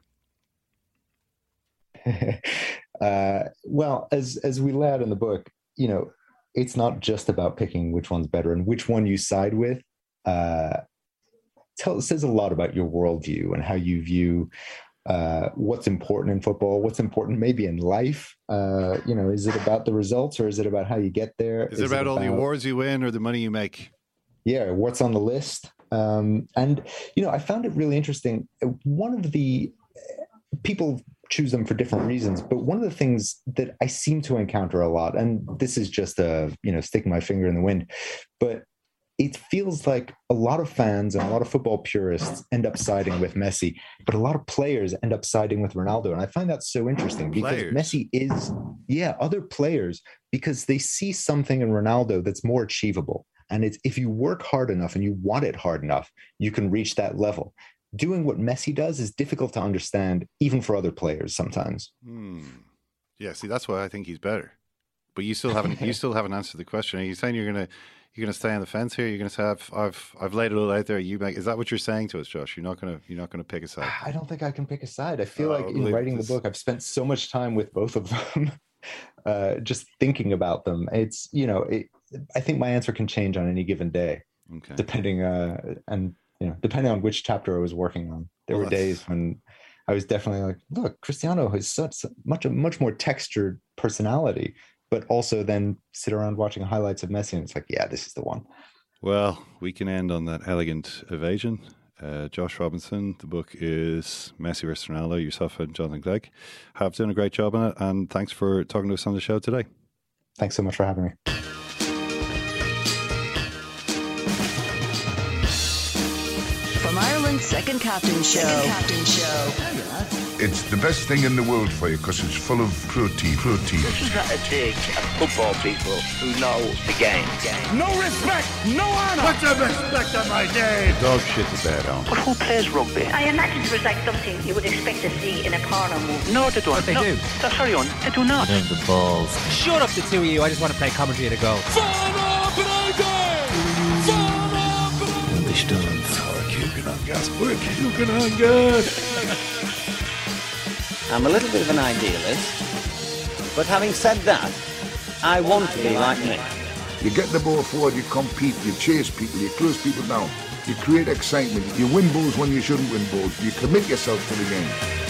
uh, well, as as we lay out in the book, you know, it's not just about picking which one's better and which one you side with. Uh, tell, says a lot about your worldview and how you view uh, what's important in football, what's important maybe in life. Uh, you know, is it about the results or is it about how you get there? Is, is it about, it about all the awards you win or the money you make? Yeah, what's on the list? Um, and, you know, I found it really interesting. One of the people choose them for different reasons, but one of the things that I seem to encounter a lot, and this is just a, you know, sticking my finger in the wind, but it feels like a lot of fans and a lot of football purists end up siding with Messi, but a lot of players end up siding with Ronaldo. And I find that so interesting because players. Messi is, yeah, other players, because they see something in Ronaldo that's more achievable. And it's, if you work hard enough and you want it hard enough, you can reach that level. Doing what Messi does is difficult to understand, even for other players sometimes. Hmm. Yeah, see, that's why I think he's better. But you still haven't you still haven't answered the question. Are you saying you're gonna you're gonna stay on the fence here? You're gonna say I've I've I've laid it all out there. You make is that what you're saying to us, Josh? You're not gonna you're not gonna pick a side. I don't think I can pick a side. I feel Oh, like in leave writing this- the book, I've spent so much time with both of them, uh, just thinking about them. It's you know, it, I think my answer can change on any given day, Okay. depending uh, and you know, depending on which chapter I was working on. There Well, were that's- days when I was definitely like, look, Cristiano has such much a much more textured personality, but also then sit around watching highlights of Messi, and it's like, yeah, this is the one. Well, we can end on that elegant evasion. Uh, Josh Robinson, the book is Messi versus Ronaldo. Yourself and Jonathan Clegg have done a great job on it, and thanks for talking to us on the show today. Thanks so much for having me. From Ireland's Second Captain Show. Second Captain Show. It's the best thing in the world for you because it's full of protein. Protein. This is not a dig at football people who know the game. No respect, no honor. Put some respect on my name. Dog shit the bed on. But who plays rugby? I imagine it was like something you would expect to see in a porno movie. No, they don't. But they no. do. So, sorry, on. They do not. the balls. Shut up, the two of you. I just want to play commentary at a goal. We're puking on gas. I'm a little bit of an idealist, but having said that, I want to be like Nick. You get the ball forward, you compete, you chase people, you close people down, you create excitement, you win balls when you shouldn't win balls, you commit yourself to the game.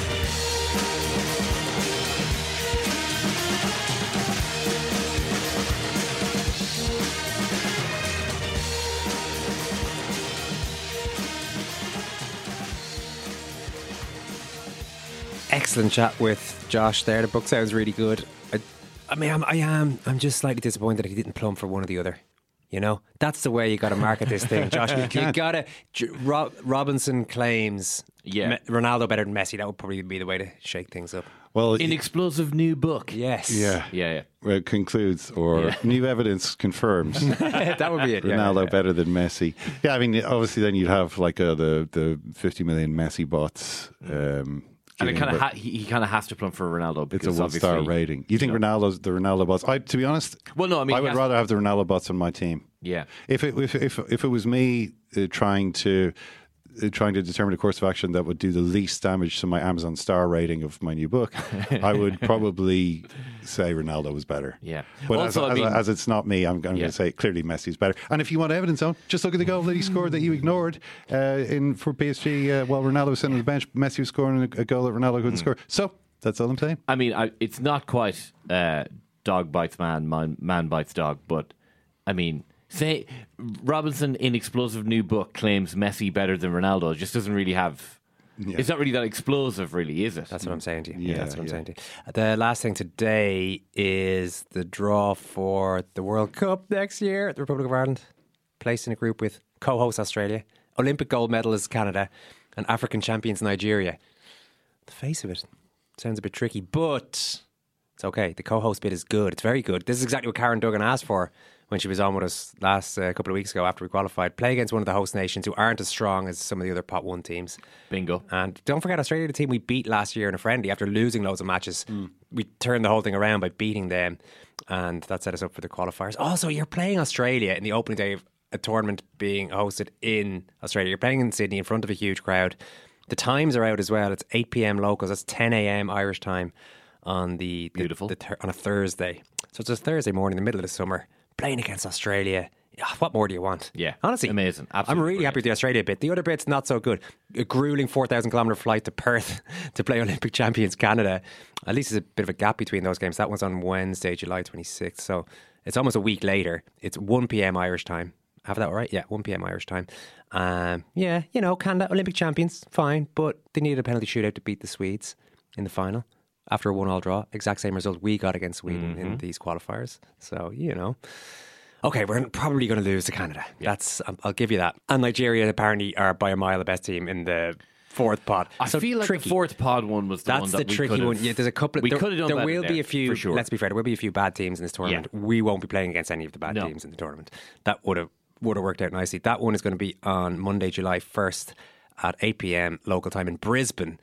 Excellent chat with Josh there. The book sounds really good. I, I mean, I'm, I am. I'm just slightly disappointed that he didn't plumb for one or the other. You know, that's the way you got to market this thing, Josh. You, you got to. Rob, Robinson claims Yeah. Me, Ronaldo better than Messi. That would probably be the way to shake things up. Well, An explosive new book. Yes. yeah, Yeah, yeah. Well, it concludes or Yeah. new evidence confirms That would be it. Yeah, Ronaldo yeah, yeah. better than Messi. Yeah, I mean, obviously, then you'd have like uh, the the fifty million Messi bots. Um, And it giving- kind of but ha- he, he kind of has to plumb for Ronaldo it's because a one star obviously- rating. You think Ronaldo's the Ronaldo bots? I, to be honest, Well, no, I mean, I he would has- rather have the Ronaldo bots on my team. Yeah. If it if if, if it was me uh, trying to uh, trying to determine a course of action that would do the least damage to my Amazon star rating of my new book, I would probably say Ronaldo was better. Yeah. But Also, as, I mean- as, as it's not me, I'm, I'm Yeah. going to say clearly Messi's better. And if you want evidence on, just look at the goal that he scored that you ignored uh, in for P S G uh, while Ronaldo was sitting on the bench. Messi was scoring a, a goal that Ronaldo couldn't score. So that's all I'm saying. I mean, I, it's not quite uh, dog bites man, man, man bites dog, but I mean, say Robinson in explosive new book claims Messi better than Ronaldo. It just doesn't really have. Yeah. It's not really that explosive, really, is it? That's what I'm saying to you. Yeah, Yeah, that's what I'm yeah. saying to you. The last thing today is the draw for the World Cup next year at the Republic of Ireland. Placed in a group with co-host Australia, Olympic gold medalist Canada, and African champions Nigeria. The face of it sounds a bit tricky, but it's okay. The co-host bit is good. It's very good. This is exactly what Karen Duggan asked for when she was on with us last uh, couple of weeks ago after we qualified. Play against one of the host nations who aren't as strong as some of the other pot one teams. Bingo. And don't forget, Australia, the team we beat last year in a friendly after losing loads of matches. We turned the whole thing around by beating them, and that set us up for the qualifiers. Also, you're playing Australia in the opening day of a tournament being hosted in Australia. You're playing in Sydney in front of a huge crowd. The times are out as well. It's eight p.m. locals. That's ten a.m. Irish time on the, the Beautiful. the thir- on a Thursday. So it's a Thursday morning in the middle of the summer playing against Australia. Yeah, what more do you want? Yeah. Honestly, Amazing. I'm Absolutely really happy with the Australia bit. The other bit's not so good. A grueling four thousand kilometre flight to Perth to play Olympic champions Canada. At least there's a bit of a gap between those games. That one's on Wednesday, July twenty-sixth. So it's almost a week later. It's one p.m. Irish time. Have that right? Yeah, one p.m. Irish time. Um, yeah, you know, Canada, Olympic champions, fine. But they needed a penalty shootout to beat the Swedes in the final. After a one-all draw. Exact same result we got against Sweden Mm-hmm. in these qualifiers. So, you know. Okay, we're probably going to lose to Canada. That's um, I'll give you that. And Nigeria apparently are by a mile the best team in the fourth pod. I So feel like tricky. the fourth pod one was the That's one the that we tricky could've- one. Yeah, there's a couple. Of, we there, could have done There better will be there, a few. for sure. Let's be fair. There will be a few bad teams in this tournament. We won't be playing against any of the bad No. teams in the tournament. That would have would have worked out nicely. That one is going to be on Monday, July first at eight p.m. local time in Brisbane.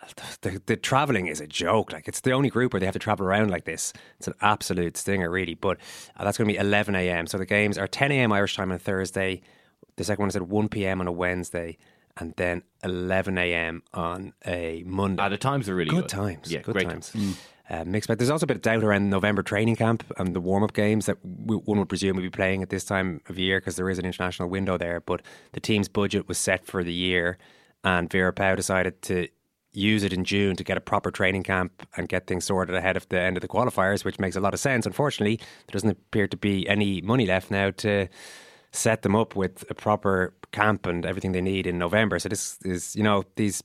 the, the travelling is a joke. Like, it's the only group where they have to travel around like this. It's an absolute stinger, really. But uh, that's going to be eleven a.m. So the games are ten a.m. Irish time on Thursday. The second one is at one p.m. on a Wednesday. And then eleven a.m. on a Monday. Ah, the times are really good. Good times. Yeah, good great times. times. Uh, mixed bag. There's also a bit of doubt around November training camp and the warm-up games that w- one would presume would be playing at this time of year because there is an international window there. But the team's budget was set for the year, and Vera Pauw decided to use it in June to get a proper training camp and get things sorted ahead of the end of the qualifiers, which makes a lot of sense. Unfortunately, there doesn't appear to be any money left now to set them up with a proper camp and everything they need in November. So this is, you know, these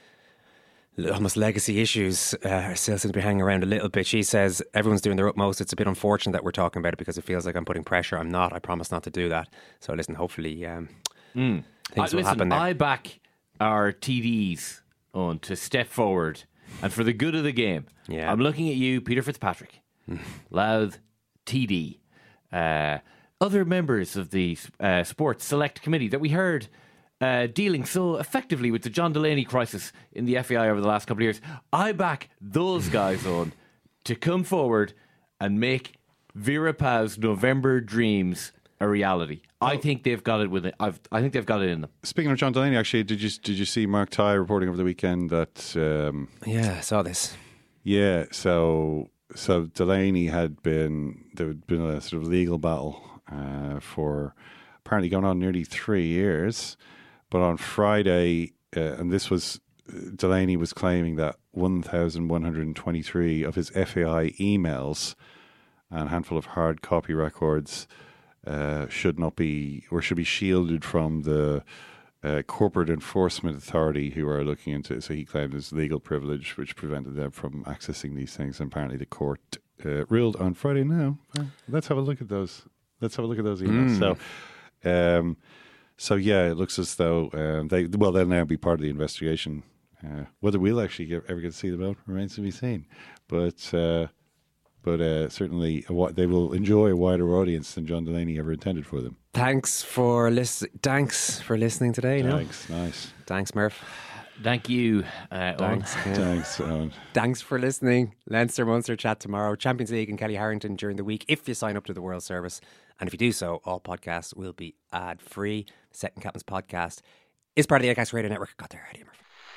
almost legacy issues uh, still seem to be hanging around a little bit. She says everyone's doing their utmost. It's a bit unfortunate that we're talking about it because it feels like I'm putting pressure. I'm not. I promise not to do that. So listen, hopefully um, mm. things uh, will listen, happen there. I back our T Ds on to step forward and for the good of the game. Yeah. I'm looking at you, Peter Fitzpatrick, Louth T D, uh, other members of the uh, Sports Select Committee that we heard Uh, dealing so effectively with the John Delaney crisis in the F A I over the last couple of years. I back those guys on to come forward and make Vera Pauw's November dreams a reality. I think they've got it with it. I've, I think they've got it in them. Speaking of John Delaney, actually, did you did you see Mark Tighe reporting over the weekend that? Um, yeah, I saw this. Yeah, so so Delaney had been there had been a sort of legal battle uh, for apparently going on nearly three years. But on Friday, uh, and this was, Delaney was claiming that one thousand one hundred twenty-three of his F A I emails and a handful of hard copy records uh, should not be, or should be shielded from the uh, corporate enforcement authority who are looking into it. So he claimed his legal privilege, which prevented them from accessing these things. And apparently the court uh, ruled on Friday. Now, well, let's have a look at those. Let's have a look at those emails. Mm. So, um, So yeah, it looks as though um, they well they'll now be part of the investigation. Uh, whether we'll actually get, ever get to see them out remains to be seen. But uh, but uh, certainly a, they will enjoy a wider audience than John Delaney ever intended for them. Thanks for lis- Thanks for listening today. Thanks, no? nice. Thanks, Murph. Thank you. Uh, Thanks. Owen. Thanks, Owen. Thanks for listening. Leinster Munster chat tomorrow. Champions League in Kelly Harrington during the week if you sign up to the World Service. And if you do so, all podcasts will be ad-free. The Second Captain's podcast is part of the Acast Radio Network. Got there, Eddie Murphy.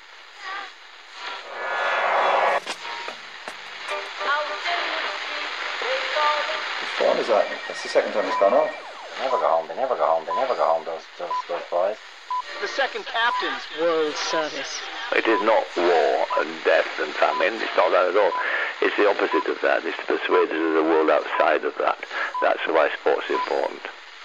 Whose phone is that? That's the second time it's gone off. They never go home, they never go home, they never go home, those, those, those boys. The Second Captain's World Service. It is not war and death and famine. It's not that at all. It's the opposite of that. It's to persuade us of the world outside of that. That's why sport's important.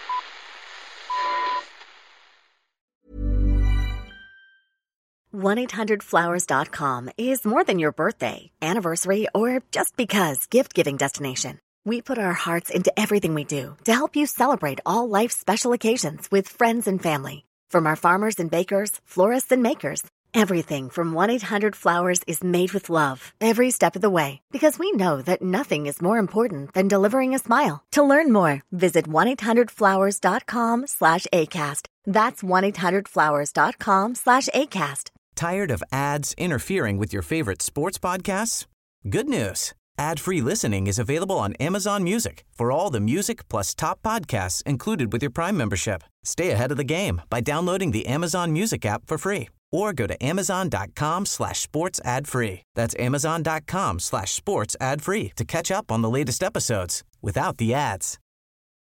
one eight hundred flowers dot com is more than your birthday, anniversary, or just because gift-giving destination. We put our hearts into everything we do to help you celebrate all life's special occasions with friends and family. From our farmers and bakers, florists and makers, everything from one eight hundred flowers is made with love every step of the way, because we know that nothing is more important than delivering a smile. To learn more, visit one eight hundred flowers dot com slash ACAST. That's one eight hundred flowers dot com slash ACAST. Tired of ads interfering with your favorite sports podcasts? Good news. Ad-free listening is available on Amazon Music for all the music plus top podcasts included with your Prime membership. Stay ahead of the game by downloading the Amazon Music app for free or go to amazon.com slash sports ad free. That's amazon.com slash sports ad free to catch up on the latest episodes without the ads.